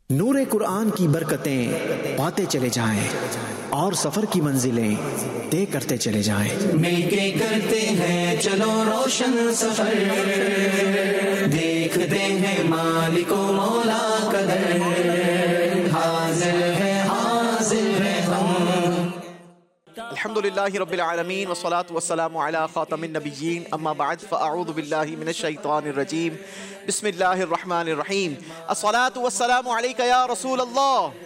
नूरे कुरान की बरकतें पाते चले जाएं और सफर की मंजिलें तय करते चले जाएं। मिलके करते हैं चलो रोशन सफर, देखते हैं मालिको मौला कदर, हाजिर है हम। अल्हम्दुलिल्लाहि रब्बिल आलमीन वस्सलातु वस्सलामु अला खातमिन नबिय्यीन अम्मा बाद फ़अऊज़ु बिल्लाहि मिनश शैतानिर रजीम बिस्मिल्लाहिर रहमानिर रहीम। अस्सलातु वस्सलामु अलैका या रसूल अल्लाह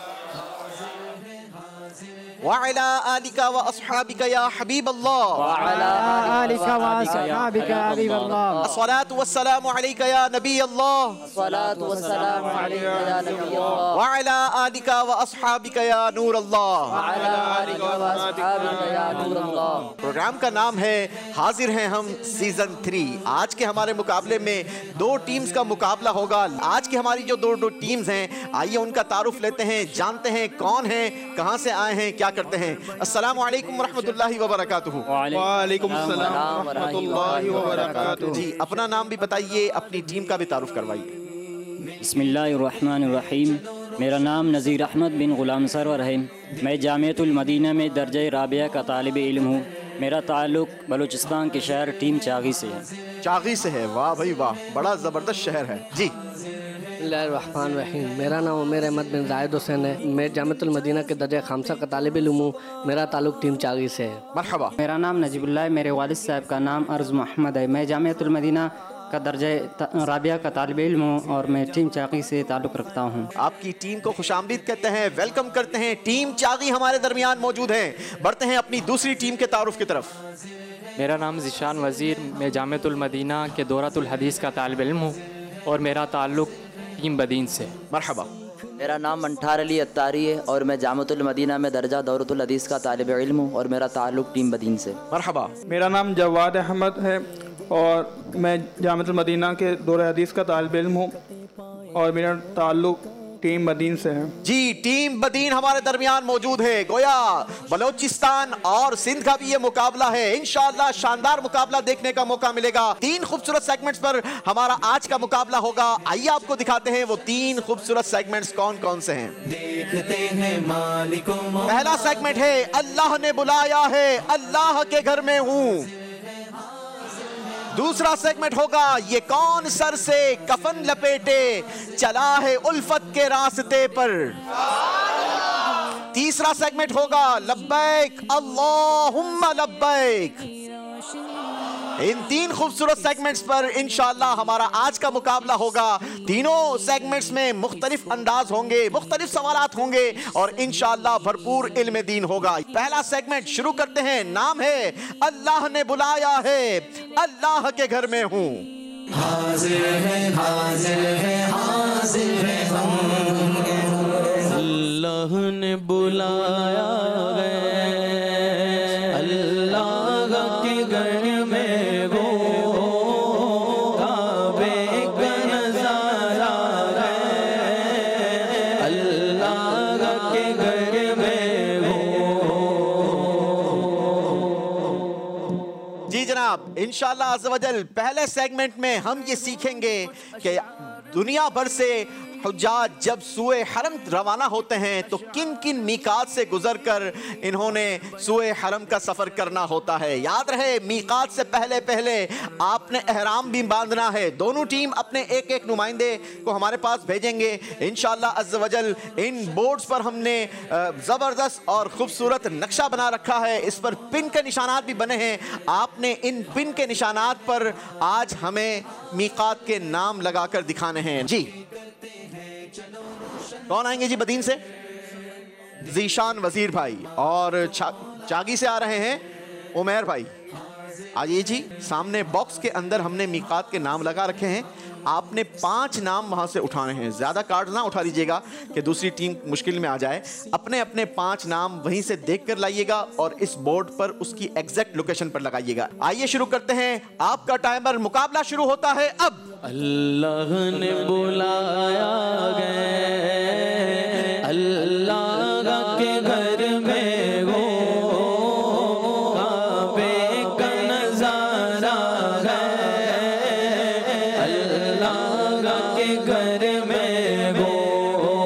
व अला आलिका व अस्हाबिका या हबीब अल्लाह व अला आलिका व अस्हाबिका या हबीब अल्लाह। अस्सलातु वस्सलामु अलैका या नबी अल्लाह, अस्सलातु वस्सलामु अलैका या नबी अल्लाह, व अला आलिका व अस्हाबिका या नूर अल्लाह, व अला आलिका व अस्हाबिका या नूर अल्लाह। प्रोग्राम का नाम है हाजिर हैं हम सीजन 3। आज के हमारे मुकाबले में दो टीम्स का मुकाबला होगा। आज की हमारी जो दो टीम्स हैं, आइए उनका तारुफ लेते हैं, जानते हैं कौन हैं, कहां से आए हैं, क्या करते हैं। अस्सलामु अलैकुम रहमतुल्लाहि व बरकातुहू। वालेकुम सलाम रहमतुल्लाहि व बरकातुहू। जी, अपना नाम भी बताइए, अपनी टीम का भी तारुफ करवाइए। बिस्मिल्लाहिर्रहमानिर्रहीम। मेरा नाम नज़ीर अहमद बिन ग़ुलाम सरवर है। मैं जामियतुल मदीना में दर्जे राबिया का तालिब इल्म हूँ। मेरा ताल्लुक़ बलूचिस्तान के शहर टीम चागी से है। चागी से है? वाह भाई वाह, बड़ा ज़बरदस्त शहर है। जी, बिस्मिल्लाहिर्रहमानिर्रहीम। मेरा नाम उमैर अहमद बिन जायद हुसैन है। मैं जामियतुल मदीना के दर्जे खामसा का तालिब इल्म हूँ। मेरा ताल्लुक़ टीम चागी से है। मरहबा। मेरा नाम नजीबुल्लाह है। मेरे वालिद साहब का नाम अर्ज़ मोहम्मद है। मैं जामियतुल मदीना का दर्जे राबिया का तालिब इल्म हूँ और मैं टीम चागी से ताल्लुक़ रखता हूँ। आपकी टीम को खुशामदीद कहते हैं, वेलकम करते हैं। टीम चागी हमारे दरमियान मौजूद है। बढ़ते हैं अपनी दूसरी टीम के तारुफ की तरफ। मेरा नाम ज़िशान वज़ीर, मैं जामियतुल मदीना के दौरातुल हदीस का तालिब इल्म हूँ और मेरा ताल्लुक़ टीम बदीन से। मरहबा। मेरा नाम मंठार अली अत्तारी है और मैं जामियतुल मदीना में दर्जा दौरातुल हदीस का तालिब इल्म हूँ और मेरा ताल्लुक़ टीम बदीन से। मरहबा। मेरा नाम जवाद अहमद है और मैं जामियतुल मदीना के दौरे हदीस का तालिब इल्म हूँ और मेरा ताल्लुक़ टीम बदीन से है। जी, टीम बदीन हमारे दरमियान मौजूद है। गोया बलोचिस्तान और सिंध का भी ये मुकाबला है। इंशाअल्लाह शानदार मुकाबला देखने का मौका मिलेगा। 3 खूबसूरत सेगमेंट्स पर हमारा आज का मुकाबला होगा। आइए आपको दिखाते हैं वो 3 खूबसूरत सेगमेंट्स कौन कौन से हैं। देखते हैं मालिको मौला। पहला सेगमेंट है अल्लाह ने बुलाया है, अल्लाह के घर में हूँ। दूसरा सेगमेंट होगा ये कौन सर से कफन लपेटे चला है उल्फत के रास्ते पर। तीसरा सेगमेंट होगा लब्बैक अल्लाहुम्मा लब्बैक। इन 3 खूबसूरत सेगमेंट्स पर इंशाअल्लाह हमारा आज का मुकाबला होगा। तीनों सेगमेंट्स में मुख्तलिफ अंदाज होंगे, मुख्तलिफ सवालात होंगे और इंशाअल्लाह भरपूर इल्म दीन होगा। पहला सेगमेंट शुरू करते हैं। नाम है अल्लाह ने बुलाया है, अल्लाह के घर में हूँ। हाजिर है हाजिर है हाजिर है हम। अल्लाह ने बुलाया है, अल्लाह के घर में वो काबे का नज़ारा है, अल्लाह के घर में वो। जी जनाब, इंशाअल्लाह अज़्ज़ व जल पहले सेगमेंट में हम ये सीखेंगे कि दुनिया भर से हुज्जाज जब सूए हरम रवाना होते हैं तो किन किन मीकात से गुजरकर इन्होंने सूए हरम का सफ़र करना होता है। याद रहे, मीकात से पहले पहले आपने एहराम भी बांधना है। दोनों टीम अपने एक एक नुमाइंदे को हमारे पास भेजेंगे इंशाअल्लाह अज़्ज़ व जल। इन बोर्ड्स पर हमने ज़बरदस्त और ख़ूबसूरत नक्शा बना रखा है। इस पर पिन के निशानात भी बने हैं। आपने इन पिन के निशानात पर आज हमें मीकात के नाम लगाकर दिखाने हैं। जी, कौन आएंगे जी बदीन से? ज़ीशान वज़ीर भाई। और चागी से आ रहे हैं उमैर भाई। आइए जी, सामने बॉक्स के अंदर हमने मीकात के नाम लगा रखे हैं। आपने 5 नाम वहां से उठाने हैं। ज़्यादा कार्ड ना उठा लीजिएगा कि दूसरी टीम मुश्किल में आ जाए। अपने अपने 5 नाम वहीं से देख कर लाइएगा और इस बोर्ड पर उसकी एग्जैक्ट लोकेशन पर लगाइएगा। आइए शुरू करते हैं। आपका टाइमर, मुकाबला शुरू होता है अब। अल्लाह ने बुलाया है, अल्लाह के घर में वो काबे का नज़ारा है, अल्लाह के घर में वो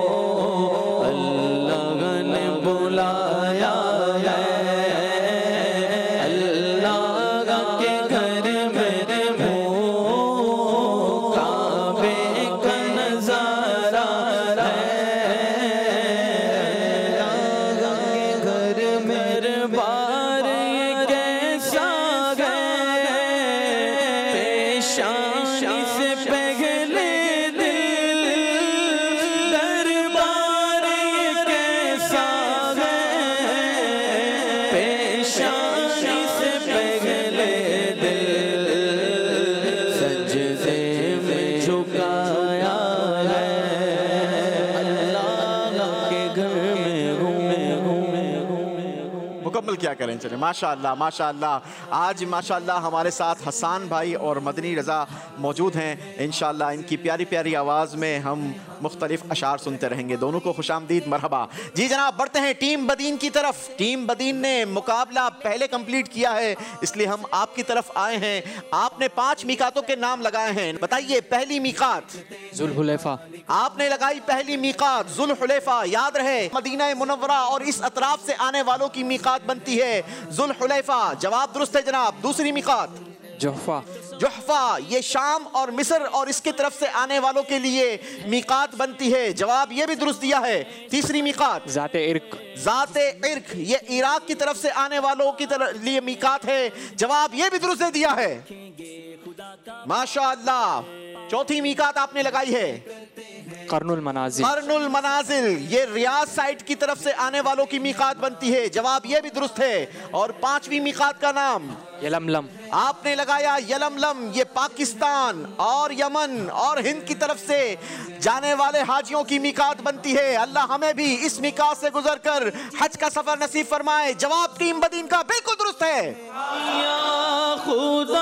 मुकम्मल क्या करें। चले माशाअल्लाह माशाअल्लाह। आज माशाअल्लाह हमारे साथ हसन भाई और मदनी रज़ा मौजूद हैं। इंशाअल्लाह इनकी प्यारी प्यारी आवाज़ में हम मुख्तलिफ अशार सुनते रहेंगे। दोनों को खुशामदीद मरहबा। जी जनाब, बढ़ते हैं टीम बदीन की तरफ। टीम बदीन ने मुकाबला पहले कंप्लीट किया है, इसलिए हम आपकी तरफ आए हैं। आपने 5 मीकातों के नाम लगाए हैं। बताइए पहली मीकात। जुल्हुलैफा। आपने लगाई पहली मीकात जुल्हुलैफा। याद रहे मदीना मुनव्वरा और इस अतराफ से आने वालों की मीकात बनती है जुल्हुलैफा। जवाब दुरुस्त है जनाब। दूसरी मीकात जुहफा। जुहफा ये शाम और मिस्र और इसकी तरफ से आने वालों के लिए मीकात बनती है। जवाब ये भी दुरुस्त दिया है। तीसरी मीकात ज़ाते इर्क। ज़ाते इर्क ये इराक की तरफ से आने वालों की लिए मीकात है। जवाब ये भी दुरुस्त दे दिया है। माशाअल्लाह। चौथी मीकात आपने लगाई है कर्नुल मनाजिल। कर्नुल मनाजिल ये रियाद साइड की तरफ से आने वालों की मीकात बनती है। जवाब ये भी दुरुस्त है। और 5वीं मीकात का नाम यलमलम। आपने लगाया यलमलम। ये पाकिस्तान और यमन और हिंद की तरफ से जाने वाले हाजियों की मीकात बनती है। अल्लाह हमें भी इस मीकात से गुजरकर हज का सफर नसीब फरमाए। जवाब टीम बदीन का बिल्कुल दुरुस्त है। या खुदा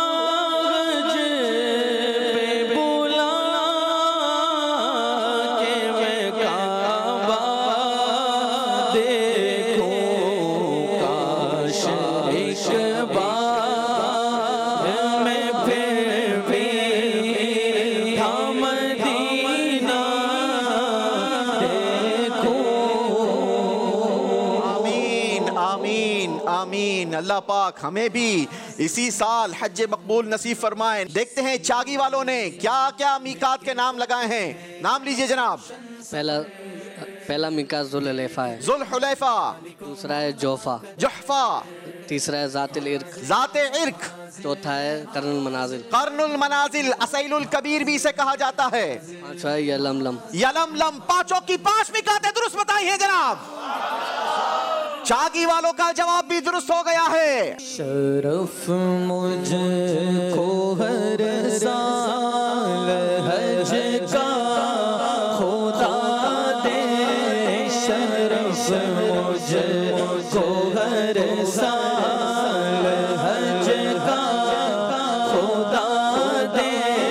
अल्लाह पाक हमें भी इसी साल हज मकबूल नसीब फरमाए। देखते हैं चागी वालों ने क्या क्या मीकात के नाम लगाए हैं। नाम लीजिए जनाब। पहला मीकात जुल्हुलैफा है। जुल्हुलैफा। दूसरा है जोफा। जुहफा। तीसरा है ज़ातिल इर्क। ज़ाते इर्क। चौथा है कर्नुल मनाजिल। कर्नुल मनाजिल असैलुल कबीर भी इसे कहा जाता है। पांचवा है यलमलम। यलमलम। पांचों की 5 मीकातें दुरुस्त बताई हैं जनाब। चागी वालों का जवाब भी दुरुस्त हो गया है। शरफ मुझको हर साल हज का खुदा दे। शरफ मुझको हर साल हज का खुदा दे।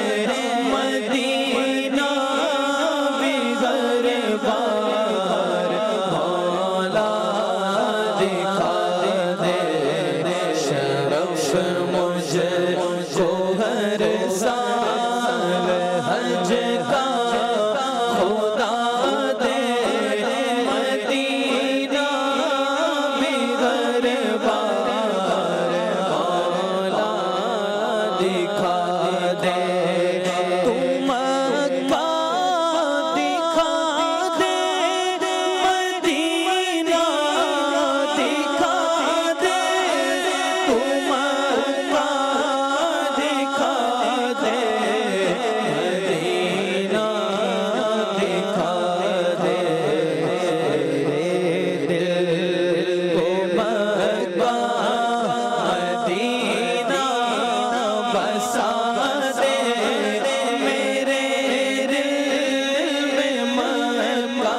मदीना भी हर बार मौला दिखा दे। शरफ मुझको हर साल हज का खुदा दे। मदीना भी हर बार मौला दिखा दे। तू मक्का दिखा दे। मदीना दिखा दे। तू मक्का दिखा दे। मदीना दिखा दे। दिल को मक्का मदीना बसा दे। मेरे दिल में मक्का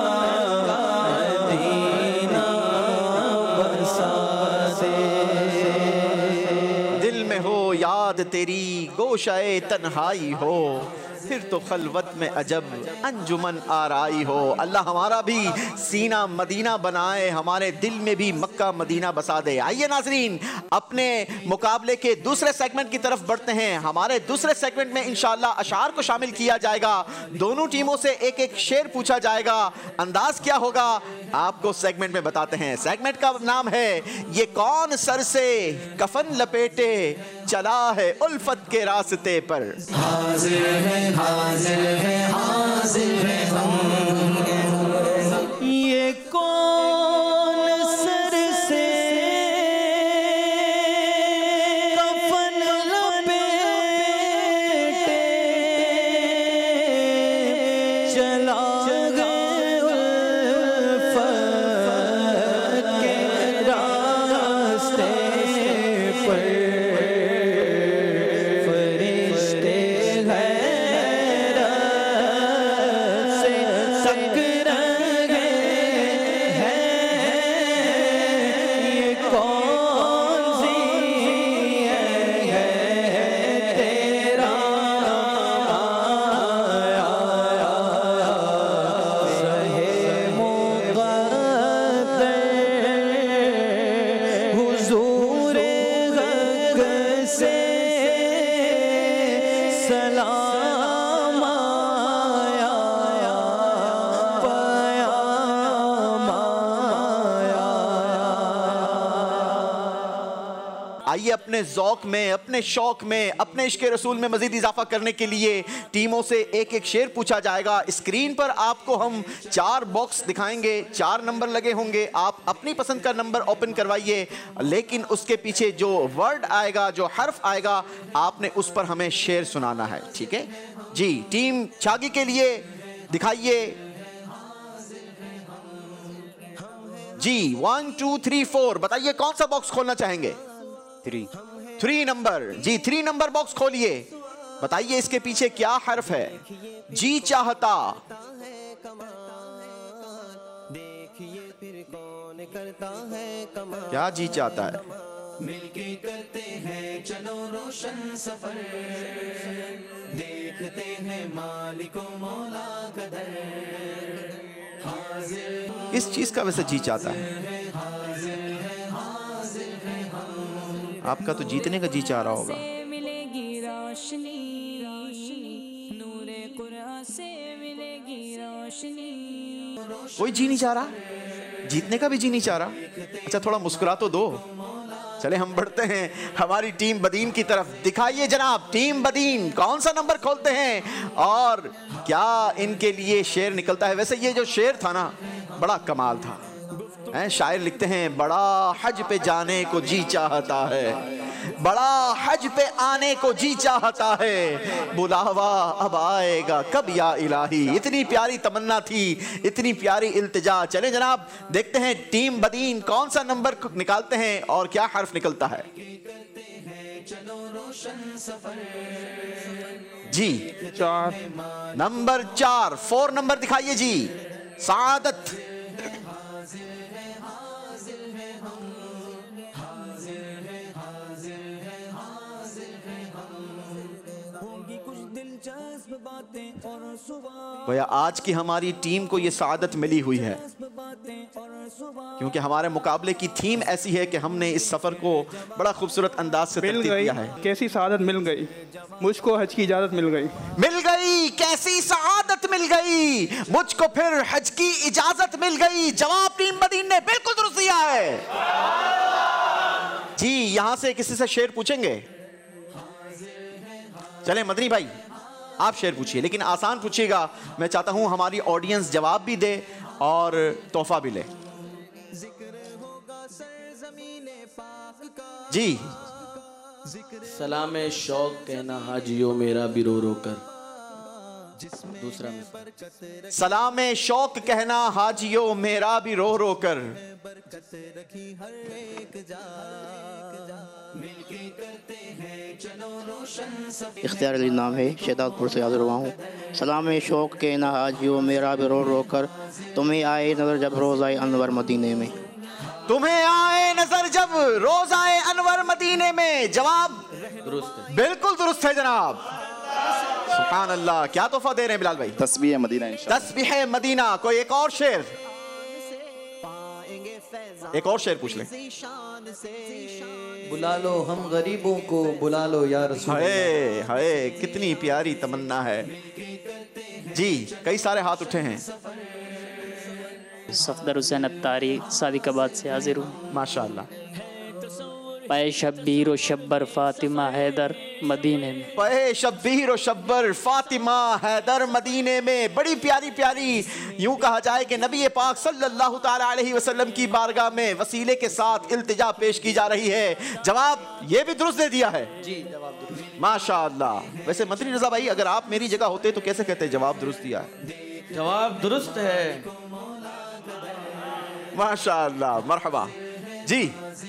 मदीना बसा दे। दिल में हो याद तेरी गोशाए तन्हाई हो। फिर तो खलवत में अजब अंजुमन आराई हो। अल्लाह हमारा भी सीना मदीना बनाए, हमारे दिल में भी मक्का मदीना बसा दे। आइए नाजरीन अपने मुकाबले के दूसरे सेगमेंट की तरफ बढ़ते हैं। हमारे दूसरे सेगमेंट में इंशाअल्लाह अशार को शामिल किया जाएगा। दोनों टीमों से एक एक शेर पूछा जाएगा। अंदाज क्या होगा आपको सेगमेंट में बताते हैं। सेगमेंट का नाम है ये कौन सर से कफन लपेटे चला है उल्फत के रास्ते पर। हाजिर है हाजिर है हाजिर है हम। ये कौन सर से कफन लपेटे चला गए उल्फत के रास्ते पर। फरिश्ते हैरत से तक रहे हैं। ये कौन आइए अपने ज़ौक़ में, अपने शौक़ में, अपने इश्क़ रसूल में मज़ीद इजाफा करने के लिए टीमों से एक एक शेर पूछा जाएगा। स्क्रीन पर आपको हम 4 बॉक्स दिखाएंगे, 4 नंबर लगे होंगे। आप अपनी पसंद का नंबर ओपन करवाइए, लेकिन उसके पीछे जो वर्ड आएगा, जो हर्फ आएगा, आपने उस पर हमें शेर सुनाना है। ठीक है जी। टीम छागी के लिए दिखाइए जी। 1 2 3 4 बताइए कौन सा बॉक्स खोलना चाहेंगे? 3 नंबर जी। 3 नंबर बॉक्स खोलिए, बताइए इसके पीछे क्या हर्फ है? जी चाहता, क्या जी चाहता है? मिलके करते हैं चलो रोशन सफर, देखते हैं मालिको मौला कदर, हाजिर इस चीज का वैसे जी चाहता है? आपका तो जीतने का जी चाह रहा होगा। मिलेगी रोशनी, नूरे कुरान से मिलेगी रोशनी। कोई जी नहीं चाह रहा, जीतने का भी जी नहीं चाह रहा। अच्छा थोड़ा मुस्कुरा तो दो। चले हम बढ़ते हैं हमारी टीम बदीन की तरफ। दिखाइए जनाब, टीम बदीन कौन सा नंबर खोलते हैं और क्या इनके लिए शेर निकलता है? वैसे ये जो शेर था ना, बड़ा कमाल था। शायर लिखते हैं, बड़ा हज पे जाने को जी चाहता है, बड़ा हज पे आने को जी चाहता है, बुलावा अब आएगा कब या इलाही। इतनी प्यारी तमन्ना थी, इतनी प्यारी इल्तिजा। चले जनाब देखते हैं टीम बदीन कौन सा नंबर निकालते हैं और क्या हर्फ निकलता है। जी 4 नंबर 4 नंबर दिखाइए जी। सादत, भैया आज की हमारी टीम को ये सादत मिली हुई है क्योंकि हमारे मुकाबले की थीम ऐसी है कि हमने इस सफर को बड़ा खूबसूरत अंदाज से तरतीब दिया है। कैसी सादत मिल गई, मुझको हज की इजाजत मिल गई। मिल गई, कैसी सआदत मिल गई, मुझको फिर हज की इजाजत मिल गई। जवाब टीम बदीन ने बिल्कुल दुरुस्त दिया है जी। यहां से किसी से शेर पूछेंगे? चले मदनी भाई आप शेर पूछिए, लेकिन आसान पूछिएगा। मैं चाहता हूं हमारी ऑडियंस जवाब भी दे और तोहफा भी ले। जी सलाम शौक कहना हाजियो मेरा भी रो रो कर। दूसरा में सलाम शौक कहना हाजियो मेरा भी रो रो कर। इख्तियार अली नाम है, शहदादपुर से हाजिर हुआ हूँ। सलाम शौक के ना हाजियो मेरा भी रो रो कर, तुम्हें आए नजर जब रोज़ आए अनवर मदीने में। तुम्हें आए नजर जब रोज आए अनवर मदीने में। जवाब दुरुस्त है, बिल्कुल दुरुस्त है जनाब। सुभान अल्लाह। क्या तोहफा दे रहे हैं बिलाल भाई? तस्बीह मदीना। तस्बीह मदीना। कोई एक और शेर, एक और शेर पूछ ले। बुला लो हम गरीबों को, बुला लो या रसूल। हाय हाय कितनी प्यारी तमन्ना है जी। कई सारे हाथ उठे हैं। सफदर हुसैन अत्तारी सादिकाबाद से हाजिर हूँ। माशाअल्लाह। पै शब्बीर व शब्बर फातिमा हैदर मदीने में। पै शब्बीर व शब्बर फातिमा हैदर मदीने में। बड़ी प्यारी प्यारी, यूं कहा जाए कि नबी पाक सल्लल्लाहु ताला अलैहि वसल्लम की बारगाह में वसीले के साथ इल्तिजा पेश की जा रही है। जवाब ये भी दुरुस्त दे दिया है जी। जवाब दुरुस्त माशाअल्लाह। वैसे मदनी रजा भाई अगर आप मेरी जगह होते तो कैसे कहते जवाब दुरुस्त दिया है? जवाब दुरुस्त है। माशाअल्लाह, मरहबा जी।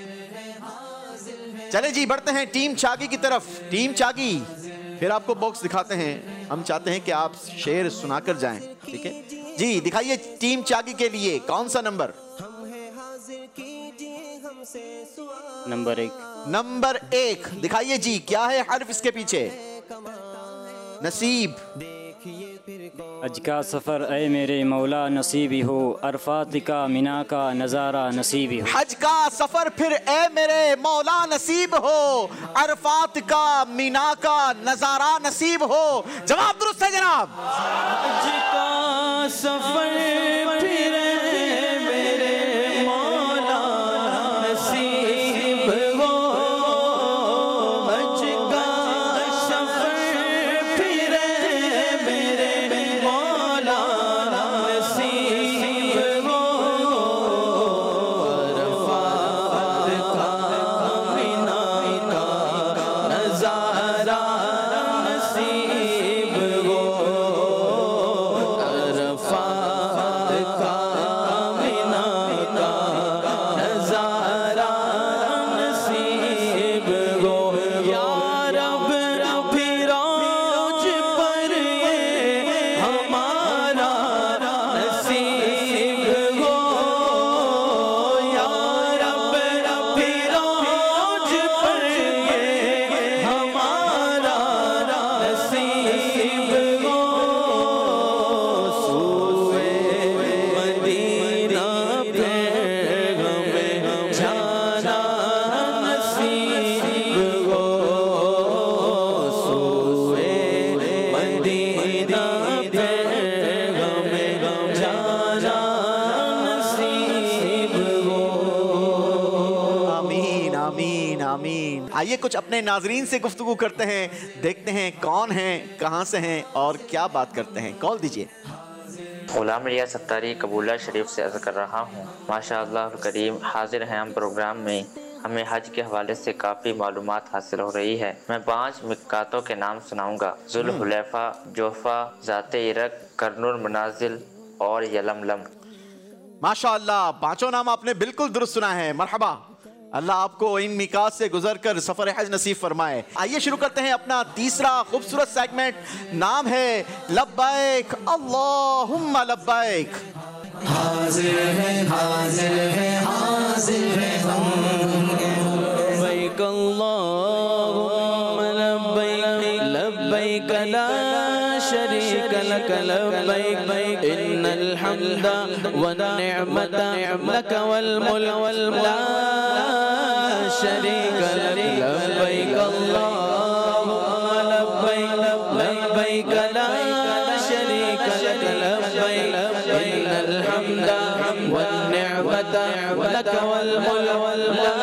चले जी बढ़ते हैं टीम चागी की तरफ। टीम चागी फिर आपको बॉक्स दिखाते हैं। हम चाहते हैं कि आप शेर सुनाकर जाएं, ठीक है जी। दिखाइए टीम चागी के लिए कौन सा नंबर? नंबर 1। नंबर 1 दिखाइए जी। क्या है हर्फ इसके पीछे? नसीब। हज का सफ़र ए मेरे मौला नसीबी हो, अरफात का मिना का नज़ारा नसीबी हो। हज का सफर फिर ए मेरे मौला नसीब हो, अरफात का मीना का नजारा नसीब हो। जवाब दुरुस्त है जनाब। हज का सफर फिर मेरे मौला नसीब हो, आमीन। आइए कुछ अपने नाजरीन से गुफ्तगू करते हैं, देखते हैं कौन हैं, कहाँ से हैं और क्या बात करते हैं। कॉल दीजिए। गुलाम रियाज सत्तारी कबूला शरीफ से अर्ज़ कर रहा हूँ। माशाअल्लाह करीम हाजिर हैं हम प्रोग्राम में। हमें हज के हवाले से काफ़ी मालूमात हासिल हो रही है। मैं 5 मिक्कातों के नाम सुनाऊंगा। जुल्हुलैफा, जोफ़ा, ज़ाते इरक, करनुल मनाजिल और यलमलम। माशाअल्लाह, 5 नाम आपने बिल्कुल दुरुस्त सुना है। मरहबा, अल्लाह आपको इन मिकात से गुजर कर सफर हज नसीब फरमाए। आइए शुरू करते हैं अपना तीसरा खूबसूरत सेगमेंट। नाम है लब्बैक अल्लाहुम्मा लब्बैक। हाजिर है हाजिर है हाजिर है हम, लब्बैक अल्लाहुम्मा लब्बैक, लब्बैक ला शरीक लक लब्बैक, इन्नल हम्दा वन निअमता लक वल मुल्क ला शरीक लक, लब्बैक अल्लाहुम्मा लब्बैक, लब्बैक ला शरीक लक लब्बैक, इन्नल हम्दा वन निअमता लक वल मुल्क ला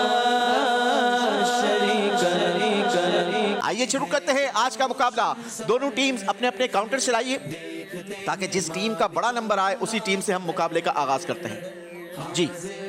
शरीक लक। आइए शुरू करते हैं आज का मुकाबला। दोनों टीम्स अपने अपने काउंटर चलाइए ताकि जिस टीम का बड़ा नंबर आए उसी टीम से हम मुकाबले का आगाज करते हैं। जी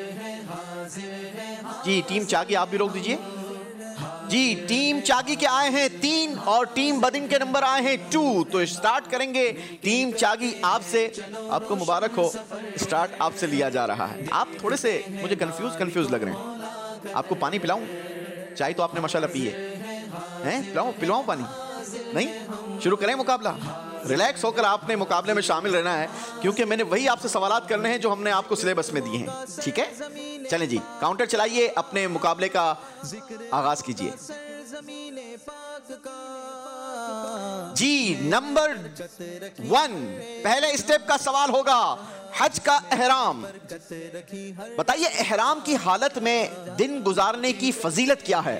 जी, टीम चागी आप भी रोक दीजिए। जी, टीम चागी के आए हैं 3 और टीम बदिन के नंबर आए हैं 2। तो स्टार्ट करेंगे टीम चागी आपसे। आपको मुबारक हो, स्टार्ट आपसे लिया जा रहा है। आप थोड़े से मुझे कंफ्यूज लग रहे हैं। आपको पानी पिलाऊं? चाय तो आपने माशाल्लाह पी है, पिलवाऊं पानी? नहीं, शुरू करें मुकाबला। रिलैक्स होकर आपने मुकाबले में शामिल रहना है क्योंकि मैंने वही आपसे सवालात करने हैं जो हमने आपको सिलेबस में दिए हैं। ठीक है, चलें जी, काउंटर चलाइए, अपने मुकाबले का आगाज कीजिए। जी, नंबर 1 पहले स्टेप का सवाल होगा हज का एहराम। बताइए, एहराम की हालत में दिन गुजारने की फजीलत क्या है?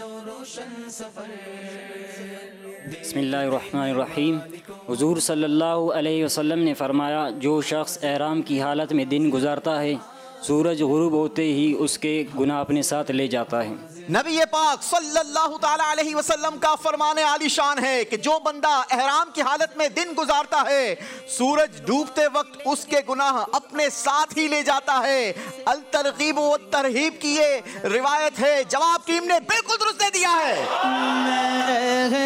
बिस्मिल्लाहिर्रहमानिर्रहीम। हुजूर सल्लल्लाहु अलैहि वसल्लम ने फरमाया, जो शख्स एहराम की हालत में दिन गुजारता है, सूरज गुरूब होते ही उसके गुनाह अपने साथ ले जाता है। नबी पाक सल्लल्लाहु ताला अलैहि वसल्लम का फरमाने आलीशान है कि जो बंदा एहराम की हालत में दिन गुजारता है, सूरज डूबते वक्त उसके गुनाह अपने साथ ही ले जाता है। अल तरगीब व तरहीब की ये रिवायत है। जवाब टीम ने बिल्कुल दुरुस्त दे दिया है।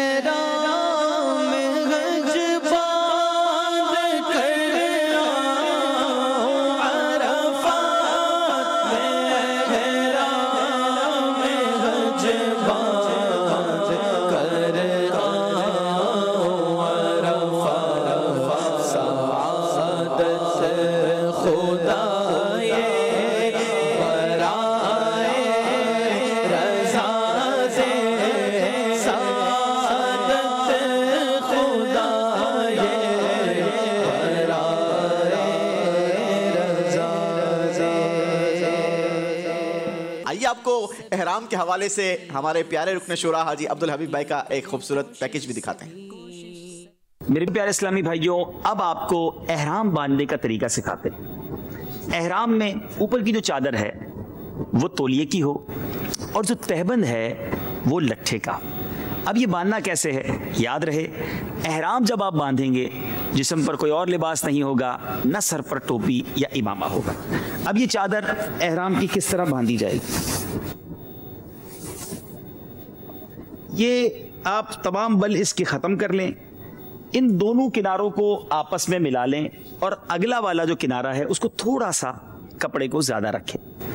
आपको एहराम के हवाले से हमारे प्यारे रुकने शुरा हाजी अब्दुल हबीब भाई का एक खूबसूरत पैकेज भी दिखाते हैं। मेरे प्यारे इस्लामी भाइयों, अब आपको एहराम बांधने का तरीका सिखाते हैं। एहराम में ऊपर की जो चादर है वो तौलिए की हो और जो तहबंद है वो लट्ठे का। अब ये बांधना कैसे है, याद रहे, एहराम जब आप बांधेंगे जिस्म पर कोई और लिबास नहीं होगा, न सर पर टोपी या इमामा होगा। अब ये चादर एहराम की किस तरह बांधी जाएगी, ये आप तमाम बल इसके ख़त्म कर लें, इन दोनों किनारों को आपस में मिला लें और अगला वाला जो किनारा है उसको थोड़ा सा कपड़े को ज़्यादा रखें।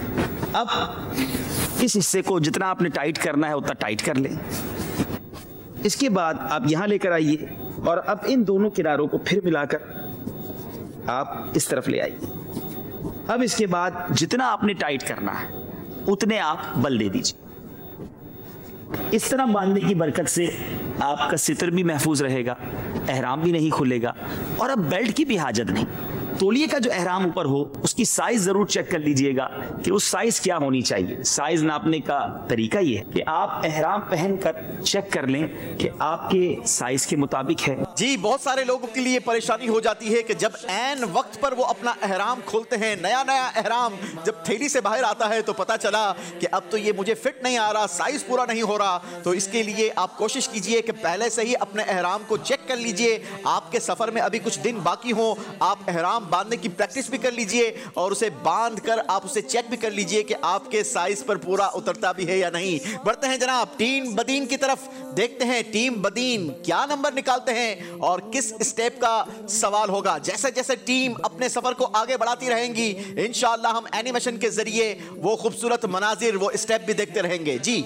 अब इस हिस्से को जितना आपने टाइट करना है उतना टाइट कर लें। इसके बाद आप यहाँ लेकर आइए और अब इन दोनों किनारों को फिर मिलाकर आप इस तरफ ले आइए। अब इसके बाद जितना आपने टाइट करना है उतने आप बल दे दीजिए। इस तरह बांधने की बरकत से आपका सितर भी महफूज रहेगा, एहराम भी नहीं खुलेगा और अब बेल्ट की भी हाजत नहीं। तौलिए का जो एहराम ऊपर हो उसकी साइज जरूर चेक कर लीजिएगा कि उस साइज क्या होनी चाहिए। साइज नापने का तरीका ये है कि आप एहराम पहनकर चेक कर लें कि आपके साइज के मुताबिक है। जी, बहुत सारे लोगों के लिए परेशानी हो जाती है कि जब ऐन वक्त पर वो अपना एहराम खोलते हैं, नया नया एहराम जब थैली से बाहर आता है तो पता चला कि अब तो ये मुझे फिट नहीं आ रहा, साइज पूरा नहीं हो रहा। तो इसके लिए आप कोशिश कीजिए कि पहले से ही अपने एहराम को चेक कर लीजिए। आपके सफर में अभी कुछ दिन बाकी हो, आप एहराम बांधने की प्रैक्टिस भी कर लीजिए और उसे बांध कर आप उसे चेक भी कर लीजिए कि आपके साइज पर पूरा उतरता भी है या नहीं। बढ़ते हैं जनाब टीम बदीन की तरफ, देखते हैं टीम बदीन क्या नंबर निकालते हैं और किस स्टेप का सवाल होगा। जैसे जैसे टीम अपने सफर को आगे बढ़ाती रहेंगी, इंशाअल्लाह हम एनिमेशन के जरिए वो खूबसूरत मनाजिर, वो स्टेप भी देखते रहेंगे। जी,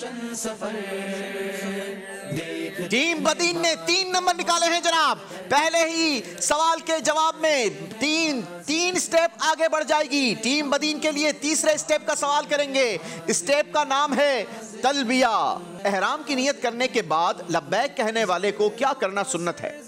टीम बदीन ने 3 नंबर निकाले हैं जनाब। पहले ही सवाल के जवाब में तीन स्टेप आगे बढ़ जाएगी। टीम बदीन के लिए तीसरे स्टेप का सवाल करेंगे। स्टेप का नाम है तलबिया। एहराम की नियत करने के बाद लब्बैक कहने वाले को क्या करना सुन्नत है?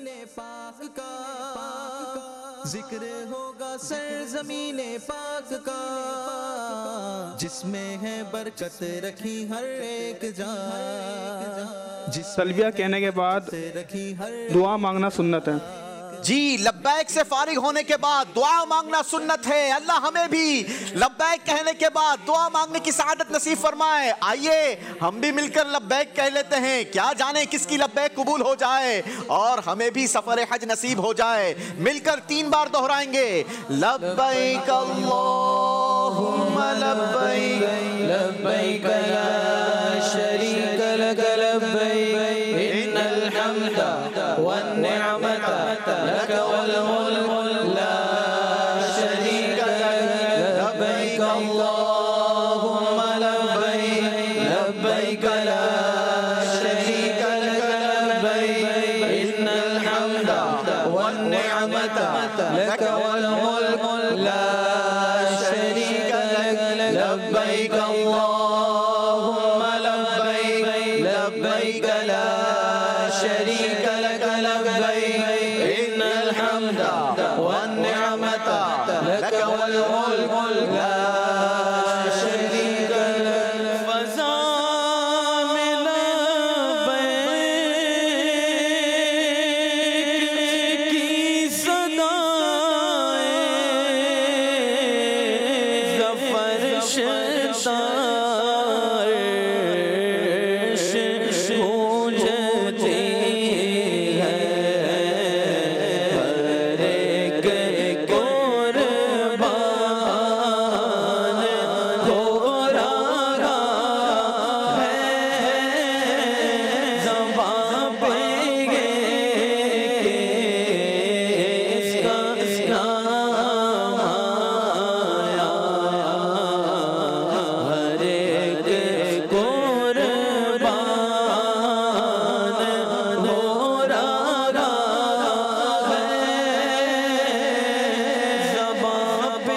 जिक्र होगा सरज़मीने पाक का, जिसमें है बरकत रखी हर एक जान। तलबिया कहने के बाद दुआ मांगना सुन्नत है। जी, लब्बैक से फारिग होने के बाद दुआ मांगना सुन्नत है। अल्लाह हमें भी लब्बैक कहने के बाद दुआ मांगने की सआदत नसीब फरमाए। आइए हम भी मिलकर लब्बैक कह लेते हैं, क्या जाने किसकी लब्बैक कबूल हो जाए और हमें भी सफर हज नसीब हो जाए। मिलकर 3 बार दोहराएंगे, लब्बैक अल्लाहुम्मा लब्बैक, लब्बैक ला शरीक लक लब्बैक, इन्नल हम्दा वन निअमता लक वल मुल्क ला शरीक लक, लब्बैक अल्लाहुम्मा लब्बैक, लब्बैक ला शरीक लक लब्बैक, इन्नल हम्दा वन निअमता लक वल मुल्क ला शरीक लक, लब्बैक अल्लाहुम्मा लब्बैक, लब्बैक ला शरीक लक लब्बैक, इन्नल हम्दा वन निअमता लक वल मुल्क ला शरीक लक। फज़ा में लब्बैक की सदाएं, ज़फ़र शतार गूंजती है, हर एक कुर्बान हो रहा है। ज़बां पे इसका नाम आया, हर एक कुर्बान हो रहा है। ज़बां पे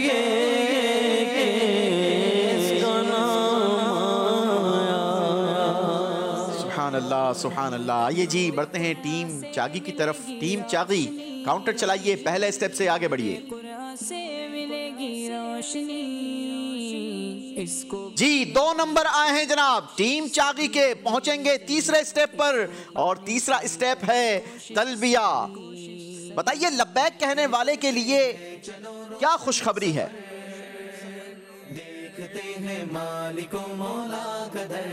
इसका नाम आया। सुभान अल्लाह, सुभान अल्लाह। आइए जी बढ़ते हैं टीम चागी की तरफ। टीम चागी काउंटर चलाइए, पहले स्टेप से आगे बढ़िए। से मिलेगी रोशनी इसको। जी, 2 नंबर आए हैं जनाब टीम चागी के। पहुंचेंगे तीसरे स्टेप पर और तीसरा स्टेप है तलबिया। बताइए लब्बैक कहने वाले के लिए क्या खुशखबरी है? देखते हैं मालिको मौला कदर,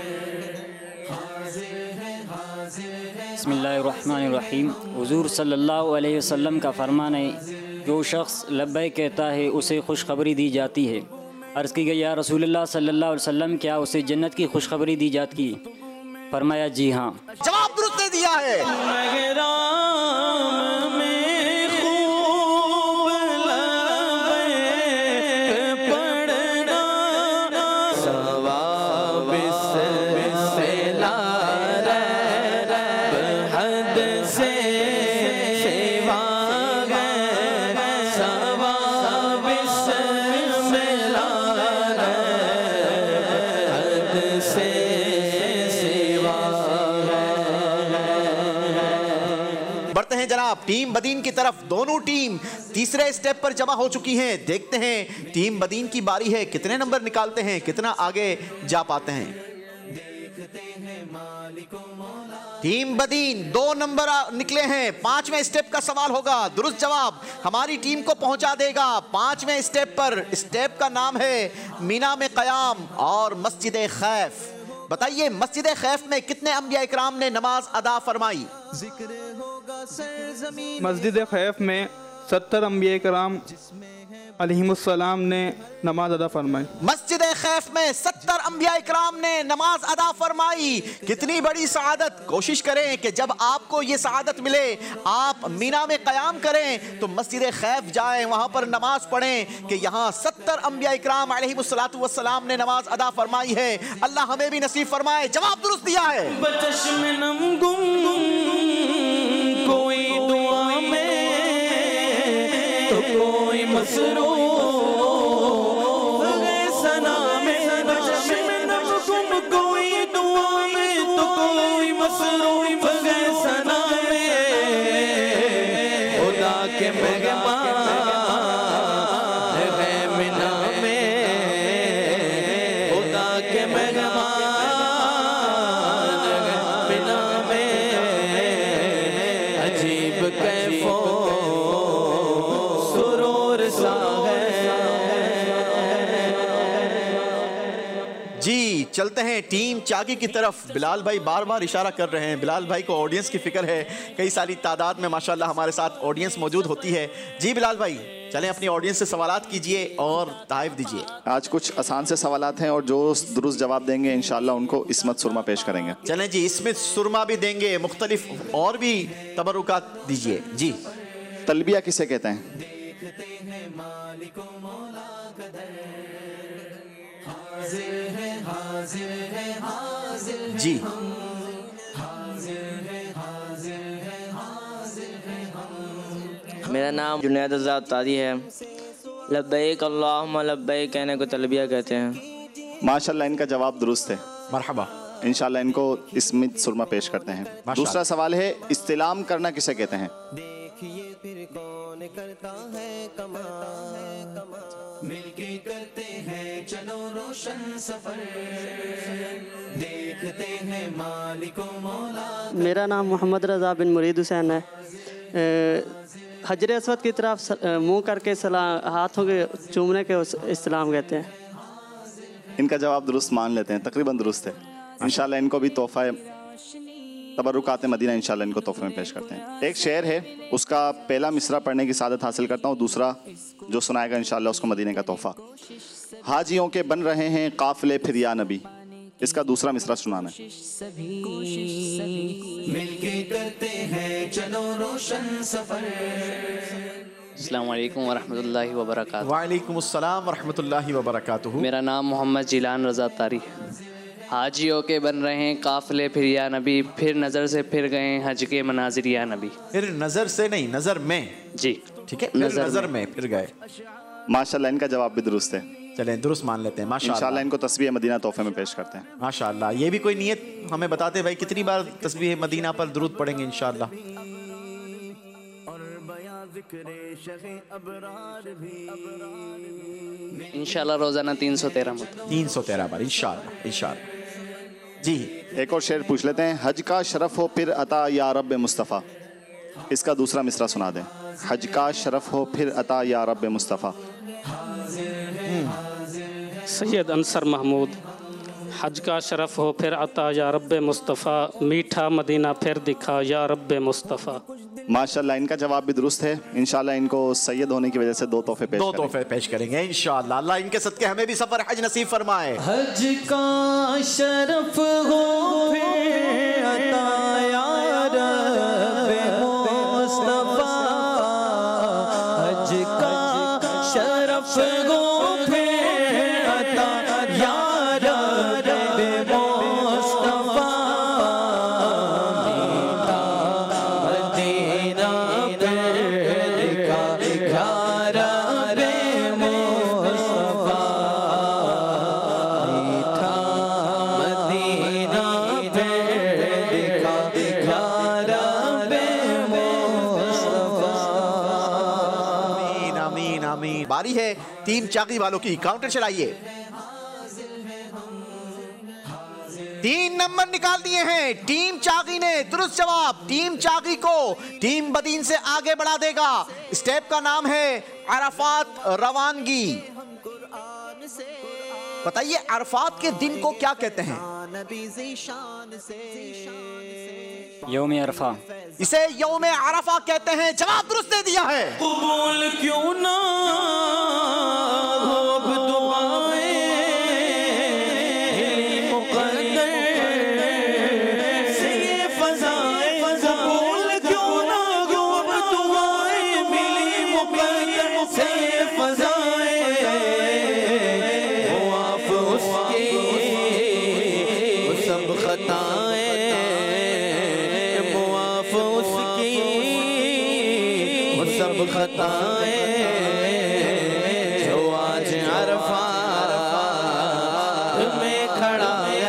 हाजिर है बिस्मिल्लाहिर्रहमानिर्रहीम। हुज़ूर सल्लल्लाहु अलैहि वसल्लम का फरमान है, जो शख्स लब्बैक कहता है उसे खुशखबरी दी जाती है। अर्ज़ की गई, या रसूलुल्लाह सल्लल्लाहु अलैहि वसल्लम, क्या उसे जन्नत की खुशखबरी दी जाती? फरमाया, जी हाँ। जवाब दुरुस्त दे दिया है। की तरफ दोनों टीम तीसरे स्टेप पर जमा हो चुकी हैं। देखते हैं टीम बदीन की बारी है, कितने नंबर निकालते हैं, कितना आगे जा पाते हैं। टीम बदीन 2 नंबर निकले हैं। 5वें स्टेप का सवाल होगा, दुरुस्त जवाब हमारी टीम को पहुंचा देगा 5वें स्टेप पर। स्टेप का नाम है मीना में क़याम और मस्जिद खैफ। बताइए मस्जिद खैफ में कितने अंबिया इकराम ने नमाज अदा फरमाई? मस्जिद खैफ में 70 अंबिया इकराम अलैहिमुस्सलाम ने नमाज अदा फरमाई। मस्जिद खैफ में 70 अंबिया इकराम ने नमाज अदा फरमाई। कितनी बड़ी सआदत। कोशिश करें कि जब आपको ये सआदत मिले आप मीना में क़याम करें तो मस्जिद खैफ जाएं, वहां पर नमाज पढ़ें कि यहाँ 70 अंबिया इकराम अलैहिमुस्सलातु वस्सलाम ने नमाज अदा फरमाई है। अल्लाह हमें भी नसीब फरमाए। जवाब दुरुस्त दिया है। कोई दुआ में तो कोई मसरूफ सना में, कोई दुआ में तो कोई मसरूफ सना में। खुदा के मेहमान है मीना में, खुदा के मेहमान मीना में। अजीब कैफो सुरूर सा है। जी चलते हैं टीम चाकी की तरफ। बिलाल भाई बार बार इशारा कर रहे हैं। बिलाल भाई को ऑडियंस की फिक्र है, कई सारी तादाद में माशाल्लाह हमारे साथ ऑडियंस मौजूद होती है। जी बिलाल भाई चलें अपनी ऑडियंस से सवालात कीजिए और ताइफ दीजिए। आज कुछ आसान से सवालात हैं और जो दुरुस्त जवाब देंगे इंशाल्लाह उनको इस्मत सुरमा पेश करेंगे। चलें जी, इस्मत सुरमा भी देंगे, मुख्तलिफ और भी तबरुकात दीजिए। जी तलबिया किसे कहते हैं? जी मेरा नाम जुनैद आज़ाद तारी है। लब्बैक अल्लाहुम्मा लब्बैक कहने को तलबिया कहते हैं। माशाल्लाह इनका जवाब दुरुस्त है। मरहबा। इंशाल्लाह इनको इस्मत सुरमा पेश करते हैं। दूसरा सवाल है इस्तिलाम करना किसे कहते हैं? मिलके करते हैं चलो रोशन सफर, देखते हैं मालिको मौला। मेरा नाम मोहम्मद रज़ा बिन मुरीद हुसैन है। हजर अस्वद की तरफ मुंह करके सलाम, हाथों के चूमने के इस्लाम कहते हैं। इनका जवाब दुरुस्त मान लेते हैं, तकरीबन दुरुस्त है। इंशाल्लाह इनको भी तोहफा तबरुकात मदीना इंशाल्लाह इनको तोहफे में पेश करते हैं। एक शेर है, उसका पहला मिसरा पढ़ने की सादत हासिल करता हूँ, दूसरा जो सुनाएगा इंशाल्लाह उसको मदीने का तोहफा। हाजियों के बन रहे हैं काफिले फिर या नबी, इसका दूसरा मिसरा सुनाना है। मिलके करते हैं चलो रोशन सफर। अस्सलाम वालेकुम वरहमतुल्लाहि वबरकातुहू। वालेकुम अस्सलाम वरहमतुल्लाहि वबरकातुहू। मेरा नाम मोहम्मद जिलान रज़ा तारी है। हाजियों के बन रहे हैं काफिले फिर या नबी, फिर नज़र से फिर गए हज के मनाजिर या नबी। फिर नज़र से नहीं, नज़र में। जी ठीक है, नज़र में फिर गए। माशाल्लाह इनका जवाब भी दुरुस्त है। चलें दुरुस्त मान लेते हैं। माशाल्लाह इंशाल्लाह इनको तस्बीह मदीना तोहफे में पेश करते हैं। माशाल्लाह। ये भी कोई नियत हमें बताते भाई, कितनी बार तस्बीह मदीना पर दुरूद पढ़ेंगे इंशाल्लाह? इंशाल्लाह रोज़ाना 313 बार इंशाल्लाह इंशाल्लाह। जी एक और शेर पूछ लेते हैं। हज का शरफ हो फिर अता या रब मुस्तफ़ा, इसका दूसरा मिसरा सुना दें। हज का शरफ हो फिर अता या रब मुस्तफ़ा। सैयद अंसर महमूद। हज का शरफ हो फिर अता या रब मुस्तफ़ा, मीठा मदीना फिर दिखा या रब मुस्तफ़ा। माशाल्लाह इनका जवाब भी दुरुस्त है। इंशाल्लाह इनको सैयद होने की वजह से दो तोहफे पेश करेंगे इंशाल्लाह। अल्लाह इनके सदके हमें भी सफर हज नसीब फरमाए। हज का शरफ हो फिर अता या रब मुस्तफ़ा, हज का शरफ हो फिर अता या रब मुस्तफ़ा, मीठा मदीना फिर दिखा रब मुस्तफ़ा, मीठा मदीना फिर दिखा रब मुस्तफ़ा। आमीन आमीन। बारी है टीम चाकी वालों की, काउंटर चलाइए। 3 नंबर निकाल दिए हैं टीम चाकी ने, दुरुस्त जवाब। टीम चाकी को टीम बदीन से आगे बढ़ा देगा। स्टेप का नाम है अरफात रवानगी। बताइए अरफात के दिन को क्या कहते हैं? यौम अरफा। इसे यौम अरफा कहते हैं। जवाब दुरुस्त दे दिया है। कबूल क्यों ना हो अब दुआएं, मुक़द्दर से ये फ़ज़ाएं, कबूल क्यों ना हो अब दुआएं, मिली मुक़द्दर से ये फ़ज़ाएं, मुआफ़ उसके वो सब ख़ताएं, मुआफ़ उसकी वो सब ख़ताएं, जो आज अरफा में खड़ा है।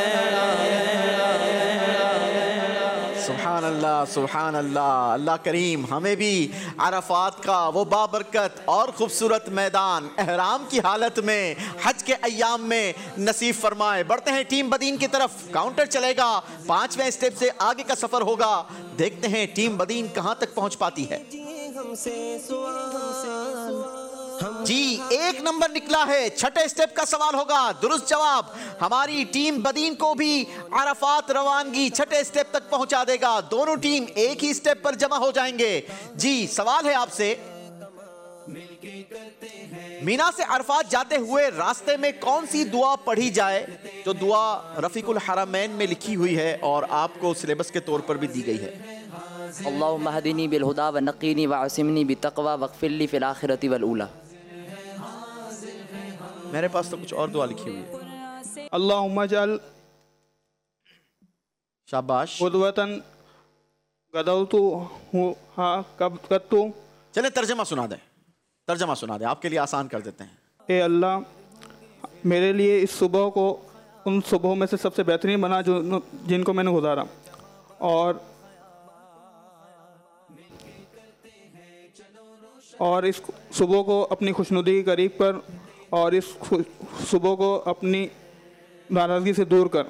सुभान अल्लाह सुभान अल्लाह। अल्लाह करीम हमें भी अरफात का वो बाबरकत और खूबसूरत मैदान एहराम की हालत में हज के अय्याम में नसीब फरमाए। बढ़ते हैं टीम बदीन की तरफ, काउंटर चलेगा। 5वें स्टेप से आगे का सफर होगा। देखते हैं टीम बदीन कहां तक पहुंच पाती है। जी 1 नंबर निकला है। 6ठे स्टेप का सवाल होगा, दुरुस्त जवाब हमारी टीम बदीन को भी अरफात रवानगी 6ठे स्टेप तक पहुंचा देगा। दोनों टीम एक ही स्टेप पर जमा हो जाएंगे। जी सवाल है आपसे, मीना से अरफात जाते हुए रास्ते में कौन सी दुआ पढ़ी जाए? जो दुआ रफीकुल हरमैन में लिखी हुई है और आपको सिलेबस के तौर पर भी दी गई है। अल्लाहुम्मा हदीनी बिल हुदा व नक़ीनी व असिमनी बित्तक़वा वग़फ़िरली फ़िल आख़िरति वल ऊला। मेरे पास तो कुछ और दुआ लिखी हुई है। अल्लाहुम्मा जल शाबाश क़ुदवतन गदौतु हा कब कत्तु। चले तर्जमा सुना दें, तर्जमा सुना दें, आपके लिए आसान कर देते हैं। ए अल्लाह मेरे लिए इस सुबह को उन सुबह में से सबसे बेहतरीन बना जो जिनको मैंने गुजारा, और इस सुबह को अपनी खुशनुदी के करीब कर, और इस सुबह को अपनी नाराज़गी से दूर कर।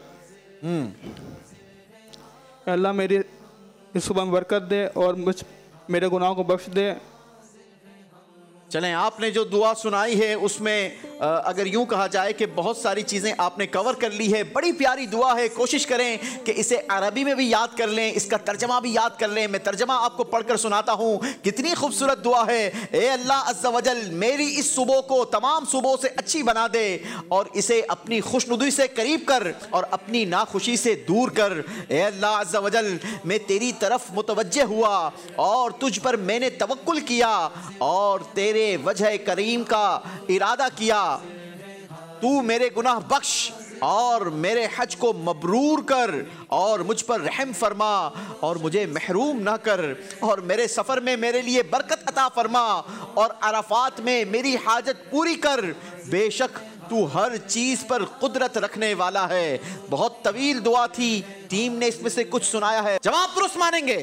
अल्लाह मेरी इस सुबह में बरकत दे और मेरे गुनाहों को बख्श दे। चलें, आपने जो दुआ सुनाई है उसमें अगर यूं कहा जाए कि बहुत सारी चीज़ें आपने कवर कर ली है। बड़ी प्यारी दुआ है। कोशिश करें कि इसे अरबी में भी याद कर लें, इसका तर्जमा भी याद कर लें। मैं तर्जमा आपको पढ़कर सुनाता हूँ। कितनी खूबसूरत दुआ है। ए अल्लाह अज़्ज़ा वजल मेरी इस सुबह को तमाम सुबह से अच्छी बना दे और इसे अपनी खुशनुदी से करीब कर और अपनी नाखुशी से दूर कर। ए अल्लाह अज़्ज़ा वजल मैं तेरी तरफ मुतवज्जे हुआ और तुझ पर मैंने तवक्कुल किया और तेरे वजह करीम का इरादा किया। तू मेरे गुनाह बख्श और मेरे हज को मबरूर कर और मुझ पर रहम फरमा और मुझे महरूम ना कर और मेरे सफ़र में मेरे लिए बरकत अता फरमा और अरफात में मेरी हाजत पूरी कर। बेशक तू हर चीज़ पर कुदरत रखने वाला है। बहुत तवील दुआ थी, टीम ने इसमें से कुछ सुनाया है। जवाब दुरुस्त मानेंगे।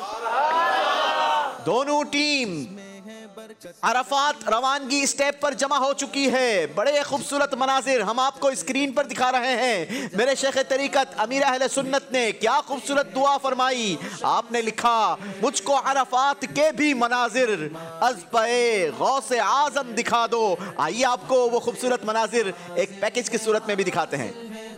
दोनों टीम अरफात रवानगी स्टेप पर जमा हो चुकी है। बड़े खूबसूरत मनाजिर हम आपको स्क्रीन पर दिखा रहे हैं। मेरे शेख तरीकत अमीर अहले सुन्नत ने क्या खूबसूरत दुआ फरमाई। आपने लिखा, मुझको अरफात के भी मनाजिर अज़-ए गौसे आज़म दिखा दो। आइए आपको वो खूबसूरत मनाजिर एक पैकेज की सूरत में भी दिखाते हैं।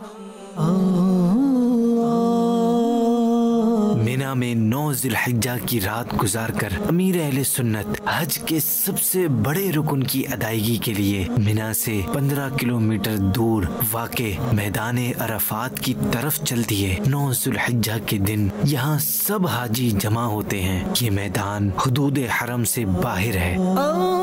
मिना में 9 ज़िलहिज्जा की रात गुजारकर अमीर अहले सुन्नत हज के सबसे बड़े रुकन की अदायगी के लिए मिना से 15 किलोमीटर दूर वाक़े मैदान अरफात की तरफ चल दिए। 9 ज़िलहिज्जा के दिन यहाँ सब हाजी जमा होते हैं। ये मैदान हुदूद हरम से बाहर है।